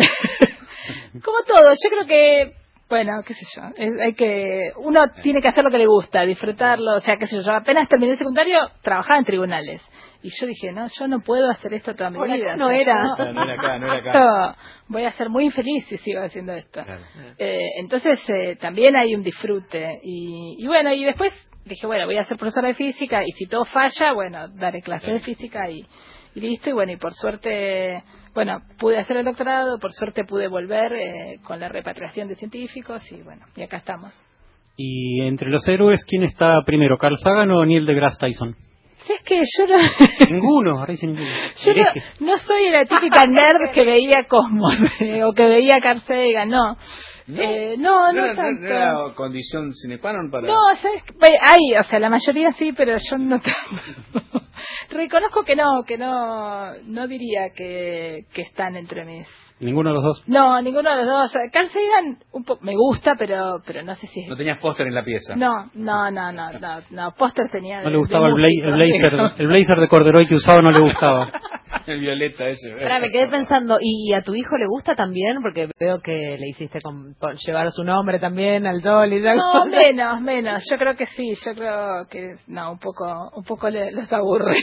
Como todo, yo creo que, bueno, qué sé yo, es- hay que uno tiene que hacer lo que le gusta, disfrutarlo, o sea, qué sé yo, yo apenas terminé el secundario, trabajaba en tribunales. Y yo dije, no, yo no puedo hacer esto toda mi Por acá vida. no o sea, era. yo- No, no era acá, no era acá. Esto, voy a ser muy infeliz si sigo haciendo esto. Claro. Eh, entonces, eh, también hay un disfrute. Y, y bueno, y después dije, bueno, voy a ser profesora de física, y si todo falla, bueno, daré clases de física y, y listo. Y bueno, y por suerte, bueno, pude hacer el doctorado, por suerte pude volver eh, con la repatriación de científicos, y bueno, y acá estamos. Y entre los héroes, ¿quién está primero, Carl Sagan o Neil deGrasse Tyson? Si es que yo no... Ninguno, ahora dice ninguno. Yo no, Hereje. no soy la típica nerd que veía Cosmos eh, o que veía Carl Sagan, no. No, Eh, no, no, era, tanto. no era condición sine qua non para... No, ¿sabes? qué? Bueno, hay, o sea, la mayoría sí, pero yo no tanto. Reconozco que no, que no, no diría que, que están entre mis... Ninguno de los dos. No, ninguno de los dos. Carl Sagan un po- me gusta, pero pero no sé si es... No tenías póster en la pieza. No, no, no, no, no, no. Póster tenía de, No le gustaba de el, bla- músico, el blazer, digo. el blazer de corduroy que usaba, no le gustaba. El violeta ese. Ahora me quedé pensando, ¿y a tu hijo le gusta también? Porque veo que le hiciste con, con llevar su nombre también al sol y tal. No, menos, menos. Yo creo que sí, yo creo que no, un poco, un poco le- los aburre.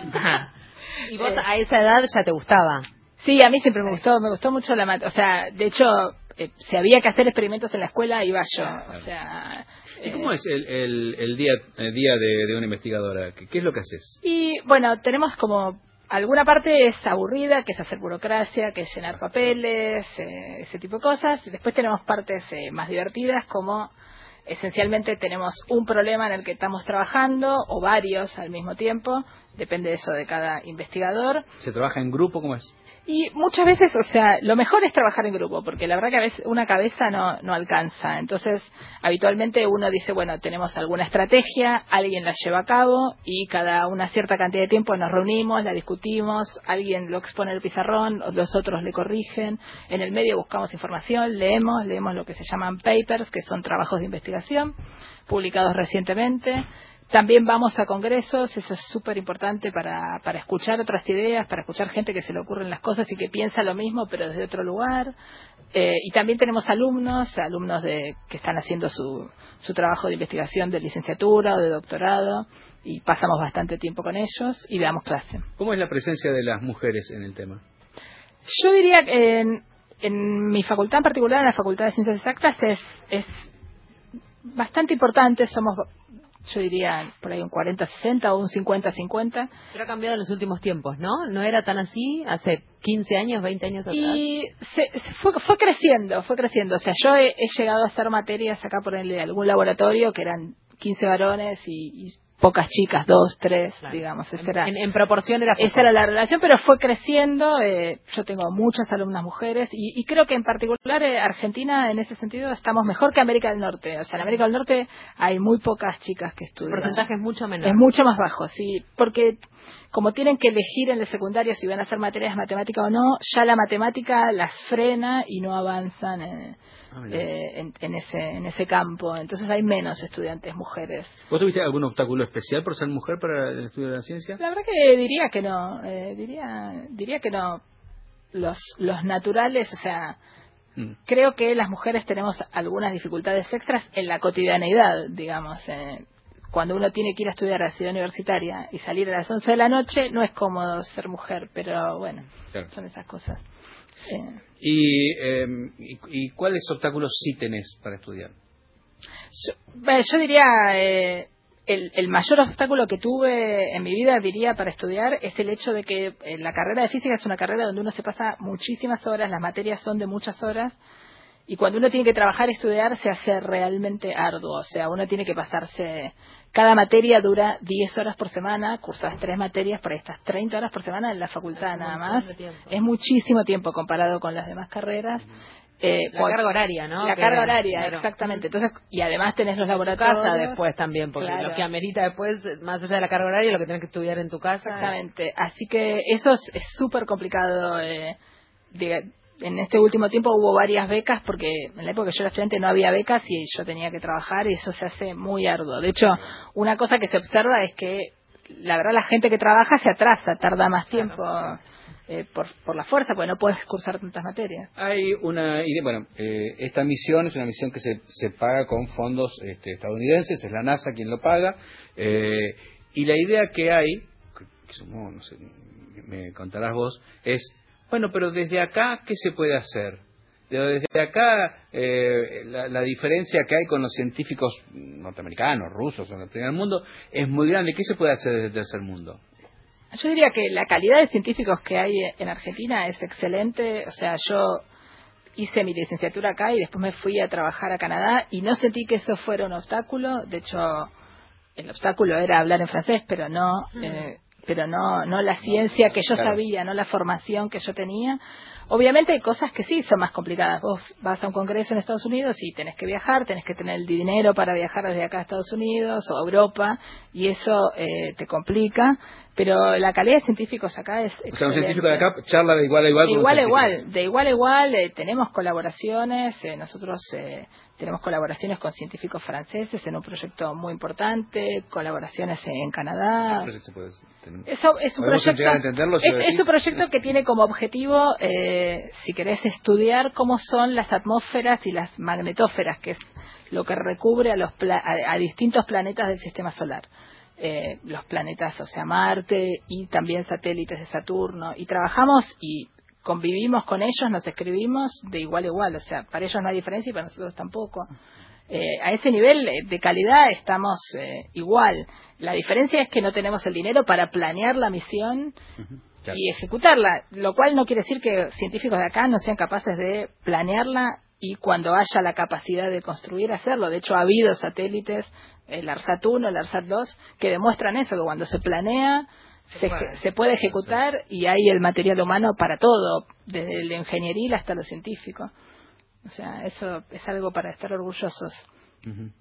¿Y vos a esa edad ya te gustaba? Sí, a mí siempre me gustó, me gustó mucho la mat, o sea, de hecho, eh, si había que hacer experimentos en la escuela, iba yo, o sea... ¿Y eh, cómo es el, el, el día, el día de, de una investigadora? ¿Qué, qué es lo que haces? Y bueno, tenemos como alguna parte es aburrida, que es hacer burocracia, que es llenar papeles, eh, ese tipo de cosas. Y después tenemos partes eh, más divertidas, como esencialmente tenemos un problema en el que estamos trabajando, o varios al mismo tiempo, depende de eso de cada investigador. ¿Se trabaja en grupo? ¿Cómo es? Y muchas veces, o sea, lo mejor es trabajar en grupo, porque la verdad que a veces una cabeza no, no alcanza. Entonces, habitualmente uno dice, bueno, tenemos alguna estrategia, alguien la lleva a cabo y cada una cierta cantidad de tiempo nos reunimos, la discutimos, alguien lo expone en el pizarrón, los otros le corrigen. En el medio buscamos información, leemos, leemos lo que se llaman papers, que son trabajos de investigación publicados recientemente. También vamos a congresos, eso es súper importante para, para escuchar otras ideas, para escuchar gente que se le ocurren las cosas y que piensa lo mismo pero desde otro lugar. Eh, y también tenemos alumnos, alumnos de que están haciendo su, su trabajo de investigación de licenciatura o de doctorado y pasamos bastante tiempo con ellos y le damos clase. ¿Cómo es la presencia de las mujeres en el tema? Yo diría que en, en mi facultad en particular, en la Facultad de Ciencias Exactas, es, es bastante importante, somos... yo diría por ahí un cuarenta sesenta o un cincuenta cincuenta. Pero ha cambiado en los últimos tiempos, ¿no? ¿No era tan así hace quince años, veinte años atrás? Y se, se fue, fue creciendo, fue creciendo. O sea, yo he, he llegado a hacer materias acá por el, algún laboratorio que eran quince varones y, y pocas chicas, dos, tres, claro. digamos. Esa era, en, en proporción era poco. Esa era la relación, pero fue creciendo. Eh, yo tengo muchas alumnas mujeres y, y creo que en particular eh, Argentina en ese sentido estamos mejor que América del Norte. O sea, en América del Norte hay muy pocas chicas que estudian. El porcentaje es mucho menor. Es mucho más bajo, sí, porque como tienen que elegir en el secundario si van a hacer materias de matemática o no, ya la matemática las frena y no avanzan eh, ah, eh, en, en ese en ese campo. Entonces hay menos estudiantes mujeres. ¿Vos tuviste algún obstáculo especial por ser mujer para el estudio de la ciencia? La verdad que diría que no, eh, diría diría que no. Los los naturales, o sea, mm. creo que las mujeres tenemos algunas dificultades extras en la cotidianeidad, digamos. Eh, Cuando uno tiene que ir a estudiar a la ciudad universitaria y salir a las once de la noche, no es cómodo ser mujer, pero bueno, claro. son esas cosas. Eh. ¿Y, eh, y, ¿Y cuáles obstáculos sí tenés para estudiar? Yo, bueno, yo diría, eh, el, el mayor obstáculo que tuve en mi vida, diría, para estudiar, es el hecho de que eh, la carrera de física es una carrera donde uno se pasa muchísimas horas, las materias son de muchas horas, y cuando uno tiene que trabajar y estudiar se hace realmente arduo. O sea, uno tiene que pasarse... Cada materia dura diez horas por semana, cursas tres materias, por ahí estás treinta horas por semana en la facultad nada más. Es muchísimo tiempo comparado con las demás carreras. Eh, la carga horaria, ¿no? La que, carga horaria, claro. exactamente. Entonces, y además tenés los laboratorios. Casa después también, porque claro. lo que amerita después, más allá de la carga horaria, lo que tenés que estudiar en tu casa. Exactamente. Así que eso es súper complicado. Eh, de, En este último tiempo hubo varias becas porque en la época que yo era estudiante no había becas y yo tenía que trabajar y eso se hace muy arduo. De hecho, una cosa que se observa es que la verdad la gente que trabaja se atrasa, tarda más tiempo eh, por, por la fuerza, porque no puedes cursar tantas materias. Hay una idea, bueno, eh, esta misión es una misión que se, se paga con fondos este, estadounidenses, es la NASA quien lo paga, eh, y la idea que hay, que, que sumo, no sé, me contarás vos, es bueno, pero desde acá, ¿qué se puede hacer? Desde acá, eh, la, la diferencia que hay con los científicos norteamericanos, rusos o en el primer mundo es muy grande. ¿Qué se puede hacer desde el tercer mundo? Yo diría que la calidad de científicos que hay en Argentina es excelente. O sea, yo hice mi licenciatura acá y después me fui a trabajar a Canadá y no sentí que eso fuera un obstáculo. De hecho, el obstáculo era hablar en francés, pero no... Eh, pero no no la ciencia que yo claro. sabía, no la formación que yo tenía. Obviamente hay cosas que sí son más complicadas. Vos vas a un congreso en Estados Unidos y tenés que viajar, tenés que tener el dinero para viajar desde acá a Estados Unidos o a Europa, y eso eh, te complica, pero la calidad de científicos acá es excelente. O sea, un científico de acá charla de igual a igual. De igual a igual, de igual a igual, eh, tenemos colaboraciones, eh, nosotros eh, tenemos colaboraciones con científicos franceses en un proyecto muy importante, colaboraciones en Canadá. ¿Qué puede tener? Eso es un proyecto, es, es un proyecto que tiene como objetivo, eh, si querés estudiar cómo son las atmósferas y las magnetósferas, que es lo que recubre a los pla a, a distintos planetas del sistema solar. Eh, los planetas, o sea, Marte y también satélites de Saturno, y trabajamos y convivimos con ellos, nos escribimos de igual a igual, o sea, para ellos no hay diferencia y para nosotros tampoco. Eh, a ese nivel de calidad estamos eh, igual. La diferencia es que no tenemos el dinero para planear la misión uh-huh, claro. y ejecutarla, lo cual no quiere decir que científicos de acá no sean capaces de planearla y cuando haya la capacidad de construir, hacerlo. De hecho, ha habido satélites, el ARSAT uno, el ARSAT dos, que demuestran eso, que cuando se planea, se, puede. se puede ejecutar y hay el material humano para todo, desde la ingeniería hasta lo científico. O sea, eso es algo para estar orgullosos. Uh-huh.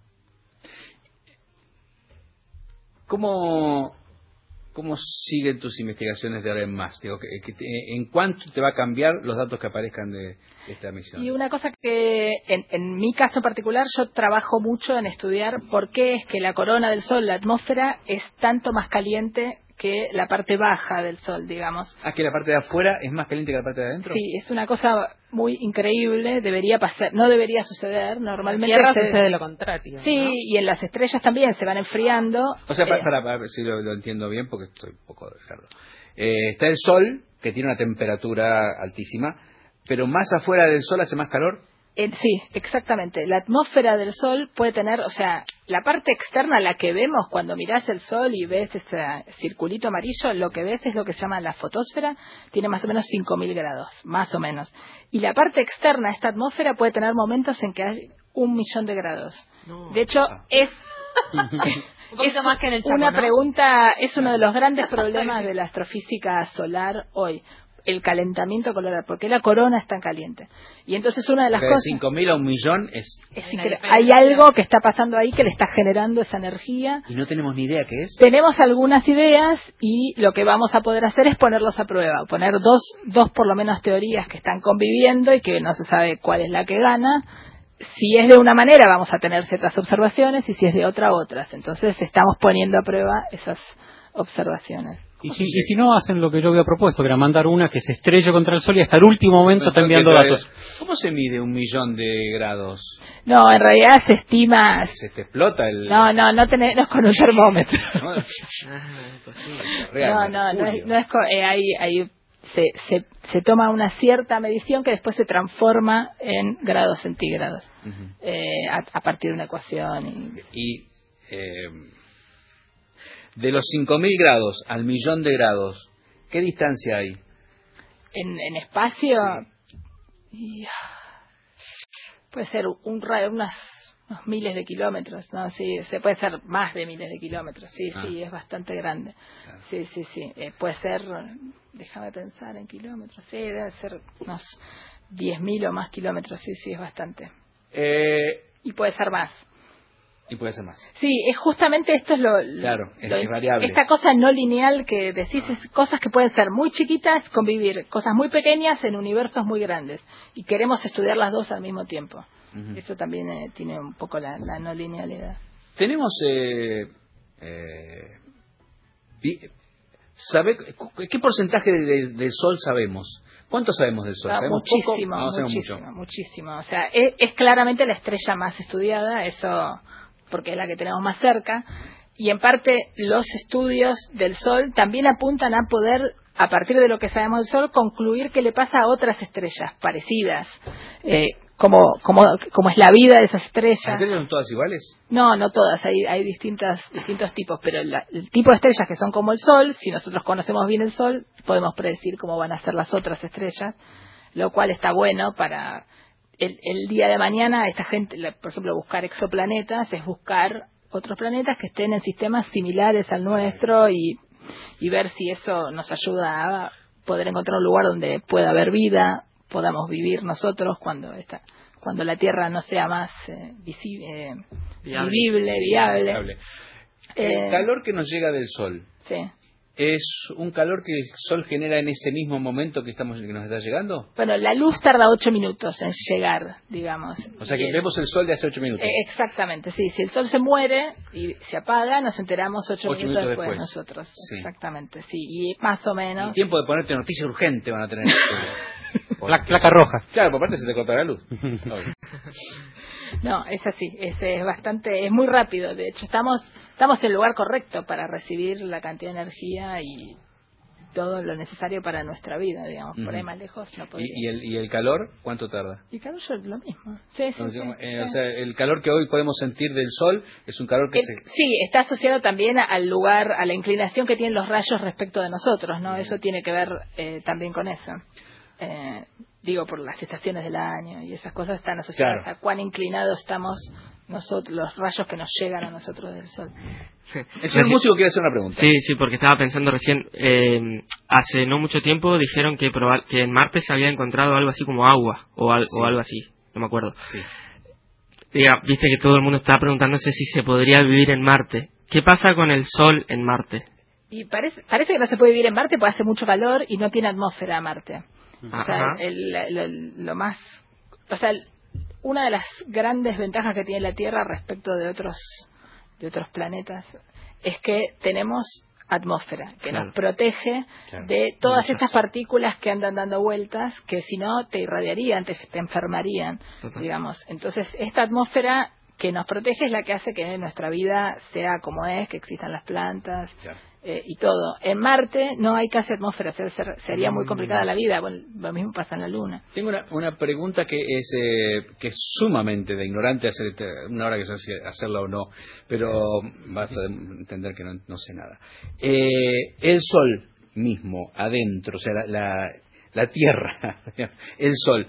¿Cómo, ¿Cómo siguen tus investigaciones de ahora en más? Digo, que, que te, ¿en cuánto te va a cambiar los datos que aparezcan de esta misión? Y una cosa que, en, en mi caso particular, yo trabajo mucho en estudiar por qué es que la corona del Sol, la atmósfera, es tanto más caliente que la parte baja del Sol, digamos. ¿Ah, que la parte de afuera es más caliente que la parte de adentro? Sí, es una cosa muy increíble, debería pasar, no debería suceder, normalmente... En la Tierra se, sucede lo contrario, sí, ¿no? y en las estrellas también se van enfriando. O sea, para, eh, para, para ver si lo, lo entiendo bien, porque estoy un poco delgado. Eh, está el Sol, que tiene una temperatura altísima, pero más afuera del Sol hace más calor. Eh, sí, exactamente. La atmósfera del Sol puede tener, o sea, la parte externa, la que vemos cuando mirás el Sol y ves ese circulito amarillo, lo que ves es lo que se llama la fotosfera, tiene más o menos cinco mil grados, más o menos. Y la parte externa, esta atmósfera, puede tener momentos en que hay un millón de grados. No. De hecho, es... Un poquito más que en el Chaco, una ¿no? pregunta, es uno de los grandes problemas de la astrofísica solar hoy. El calentamiento coloidal, porque la corona es tan caliente. Y entonces una de las Porque cosas... de cinco mil a un millón es... es incre- hay algo que está pasando ahí que le está generando esa energía. Y no tenemos ni idea qué es. Tenemos algunas ideas y lo que vamos a poder hacer es ponerlos a prueba. Poner dos, dos por lo menos teorías que están conviviendo y que no se sabe cuál es la que gana. Si es de una manera vamos a tener ciertas observaciones y si es de otra, otras. Entonces estamos poniendo a prueba esas observaciones. Y si, y si no, hacen lo que yo había propuesto, que era mandar una que se estrelle contra el Sol y hasta el último momento está enviando datos. ¿Cómo se mide un millón de grados? No, en realidad se estima... ¿Se te explota el...? No, no, no, tenés, no es con un termómetro. no, no, no, no es, no es con, eh, hay, hay, se, se, se toma una cierta medición que después se transforma en grados centígrados, uh-huh. eh, a, a partir de una ecuación. Y... y eh... de los cinco mil grados al millón de grados, ¿qué distancia hay? En, en espacio, sí. y, puede ser un radio, unas, unos miles de kilómetros, ¿no? Sí, se puede ser más de miles de kilómetros, sí, ah. sí, es bastante grande. Ah. Sí, sí, sí, eh, puede ser, déjame pensar en kilómetros, sí, debe ser unos diez mil o más kilómetros, sí, sí, es bastante. Eh... Y puede ser más. Y puede ser más. Sí, es justamente esto es lo... Claro, es, lo, es variable. Esta cosa no lineal que decís, es cosas que pueden ser muy chiquitas, convivir, cosas muy pequeñas en universos muy grandes. Y queremos estudiar las dos al mismo tiempo. Uh-huh. Eso también eh, tiene un poco la, la no linealidad. Tenemos... Eh, eh, ¿sabe, ¿Qué porcentaje de, de, del Sol sabemos? ¿Cuánto sabemos del Sol? Ah, ¿Sabemos muchísimo, poco? No, muchísimo, mucho. muchísimo. O sea, es, es claramente la estrella más estudiada, eso... porque es la que tenemos más cerca, y en parte los estudios del Sol también apuntan a poder, a partir de lo que sabemos del Sol, concluir qué le pasa a otras estrellas parecidas, eh, como, como, como es la vida de esas estrellas. ¿Las estrellas son todas iguales? No, no todas, hay, hay distintas, distintos tipos, pero la, el tipo de estrellas que son como el Sol, si nosotros conocemos bien el Sol, podemos predecir cómo van a ser las otras estrellas, lo cual está bueno para... El, el día de mañana, esta gente, por ejemplo, buscar exoplanetas es buscar otros planetas que estén en sistemas similares al nuestro y, y ver si eso nos ayuda a poder encontrar un lugar donde pueda haber vida, podamos vivir nosotros cuando esta, cuando la Tierra no sea más eh, visible, eh, viable, vivible, viable. viable. El eh, calor que nos llega del Sol. Sí. ¿Es un calor que el Sol genera en ese mismo momento que estamos que nos está llegando? Bueno, la luz tarda ocho minutos en llegar, digamos. O sea que y, vemos el Sol de hace ocho minutos. Eh, exactamente, sí. Si el Sol se muere y se apaga, nos enteramos ocho, ocho minutos, minutos después, después nosotros. Sí. Exactamente, sí. Y más o menos... Y tiempo de ponerte noticia urgente van a tener. La placa roja. Claro, por parte se te corta la luz. No, es así, es, es bastante, es muy rápido. De hecho, estamos estamos en el lugar correcto para recibir la cantidad de energía y todo lo necesario para nuestra vida, digamos. Uh-huh. Por ahí más lejos no podría. ¿Y, y, el, ¿Y el calor cuánto tarda? Y el calor es lo mismo. Sí, sí, no, sí, eh, sí. O sea, el calor que hoy podemos sentir del Sol es un calor que el, se... Sí, está asociado también al lugar, a la inclinación que tienen los rayos respecto de nosotros, ¿no? Uh-huh. Eso tiene que ver eh, también con eso. eh, digo, por las estaciones del año y esas cosas están asociadas Claro. a cuán inclinados estamos nosotros, los rayos que nos llegan a nosotros del sol. Sí. El señor músico quiere hacer una pregunta. Sí, sí, porque estaba pensando recién, eh, hace no mucho tiempo dijeron que, proba- que en Marte se había encontrado algo así como agua, o, al- Sí. o algo así, no me acuerdo. Sí. Diga, viste que todo el mundo estaba preguntándose si se podría vivir en Marte. ¿Qué pasa con el Sol en Marte? Y parece, parece que no se puede vivir en Marte porque hace mucho calor y no tiene atmósfera Marte. O sea, Ajá. el- el- lo más, o sea, el- una de las grandes ventajas que tiene la Tierra respecto de otros de otros planetas es que tenemos atmósfera que Claro. nos protege Claro. de todas Muchas. estas partículas que andan dando vueltas que si no te irradiarían, te, te enfermarían, Total. digamos. Entonces, esta atmósfera que nos protege es la que hace que nuestra vida sea como es, que existan las plantas, Claro. eh, y todo. En Marte no hay casi atmósfera, ser- ser- sería muy complicada la vida. Bueno, lo mismo pasa en la Luna. Tengo una, una pregunta que es eh, que es sumamente de ignorante, hacer una hora que sé si hacerla o no, pero vas a entender que no, no sé nada. Eh, el Sol mismo, adentro, o sea, la, la, la Tierra, el Sol,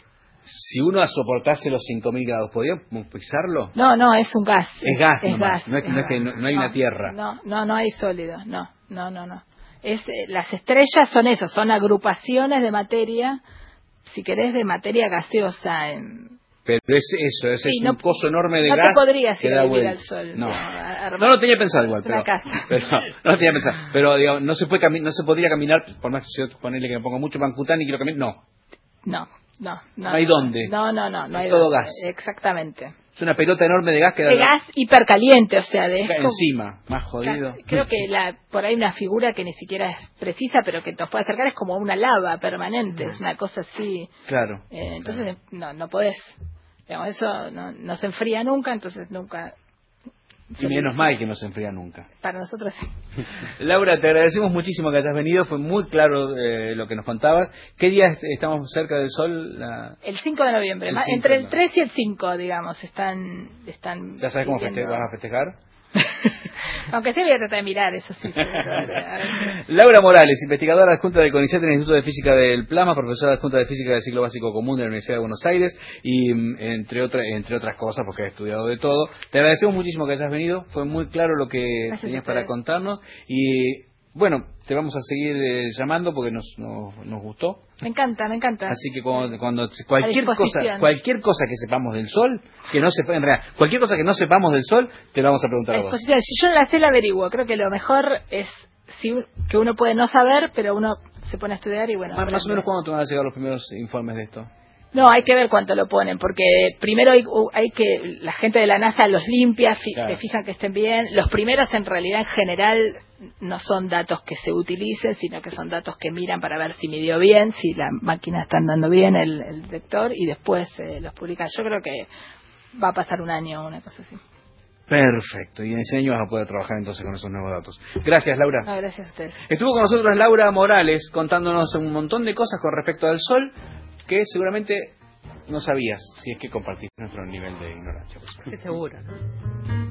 si uno soportase los cinco mil grados, ¿podría pisarlo? No, no, es un gas. Es gas es nomás, gas, no es, es no es que gas. no, no hay una Tierra. No, no, no hay sólido, no, no, no, no. Es, eh, las estrellas son eso, son agrupaciones de materia, si querés, de materia gaseosa. En... Pero es eso, es, Sí, es no- un coso enorme de no te gas podrías que ir da a vivir vuelta. al sol, No. no, a- a- No lo tenía pensado igual, una pero, casa. pero no lo tenía pensado. Pero digamos, no se puede cami- no se podría caminar, por más que yo ponerle que me ponga mucho pancután y quiero caminar, no. No, no, no. No hay dónde. No, no, no, no hay Todo dónde. gas. Exactamente. Es una pelota enorme de gas que da De gas hipercaliente, o sea, de... es como- encima, más jodido. Creo que la, por ahí una figura que ni siquiera es precisa, pero que nos puede acercar, es como una lava permanente, es una cosa así. Claro. Eh, entonces, no no podés. Digamos, eso no, no se enfría nunca, entonces nunca. Y menos mal que no se enfría nunca. Para nosotros sí. Laura, te agradecemos muchísimo que hayas venido, fue muy claro eh, lo que nos contabas. ¿Qué día est- estamos cerca del sol? La... El cinco de noviembre, El ma- cinco entre de el noviembre. tres y el cinco, digamos, están. están ¿Ya sabes cómo feste- siguiendo- vas a festejar? Aunque sí voy a tratar de mirar, eso sí. pero, a ver, a ver. Laura Morales, investigadora adjunta del CONICET en el Instituto de Física del Plama, profesora adjunta de Física del Ciclo Básico Común de la Universidad de Buenos Aires y mm, entre, otra, entre otras cosas, porque ha estudiado de todo. Te agradecemos muchísimo que hayas venido, fue muy claro lo que Gracias tenías a para ustedes. contarnos y bueno, te vamos a seguir eh, llamando porque nos, nos, nos gustó. Me encanta, me encanta. Así que cuando, cuando cualquier A cosa, disposición. cualquier cosa que sepamos del sol, que no sepa, en realidad, cualquier cosa que no sepamos del sol, te lo vamos a preguntar A a vos. disposición. Si yo no la sé, la averiguo. Creo que lo mejor es si, que uno puede no saber, pero uno se pone a estudiar y bueno. Más, más o aprende. menos cuándo te van a llegar los primeros informes de esto. No, hay que ver cuánto lo ponen, porque primero hay, hay que, la gente de la NASA los limpia, fi- Claro. se fijan que estén bien. Los primeros en realidad en general no son datos que se utilicen, sino que son datos que miran para ver si midió bien, si la máquina está andando bien, el, el detector, y después eh, los publican. Yo creo que va a pasar un año o una cosa así. Perfecto, y en ese año vas a poder trabajar entonces con esos nuevos datos. Gracias, Laura. No, gracias a ustedes. Estuvo con nosotros Laura Morales contándonos un montón de cosas con respecto al sol que seguramente no sabías si es que compartís nuestro nivel de ignorancia. Sí, seguro.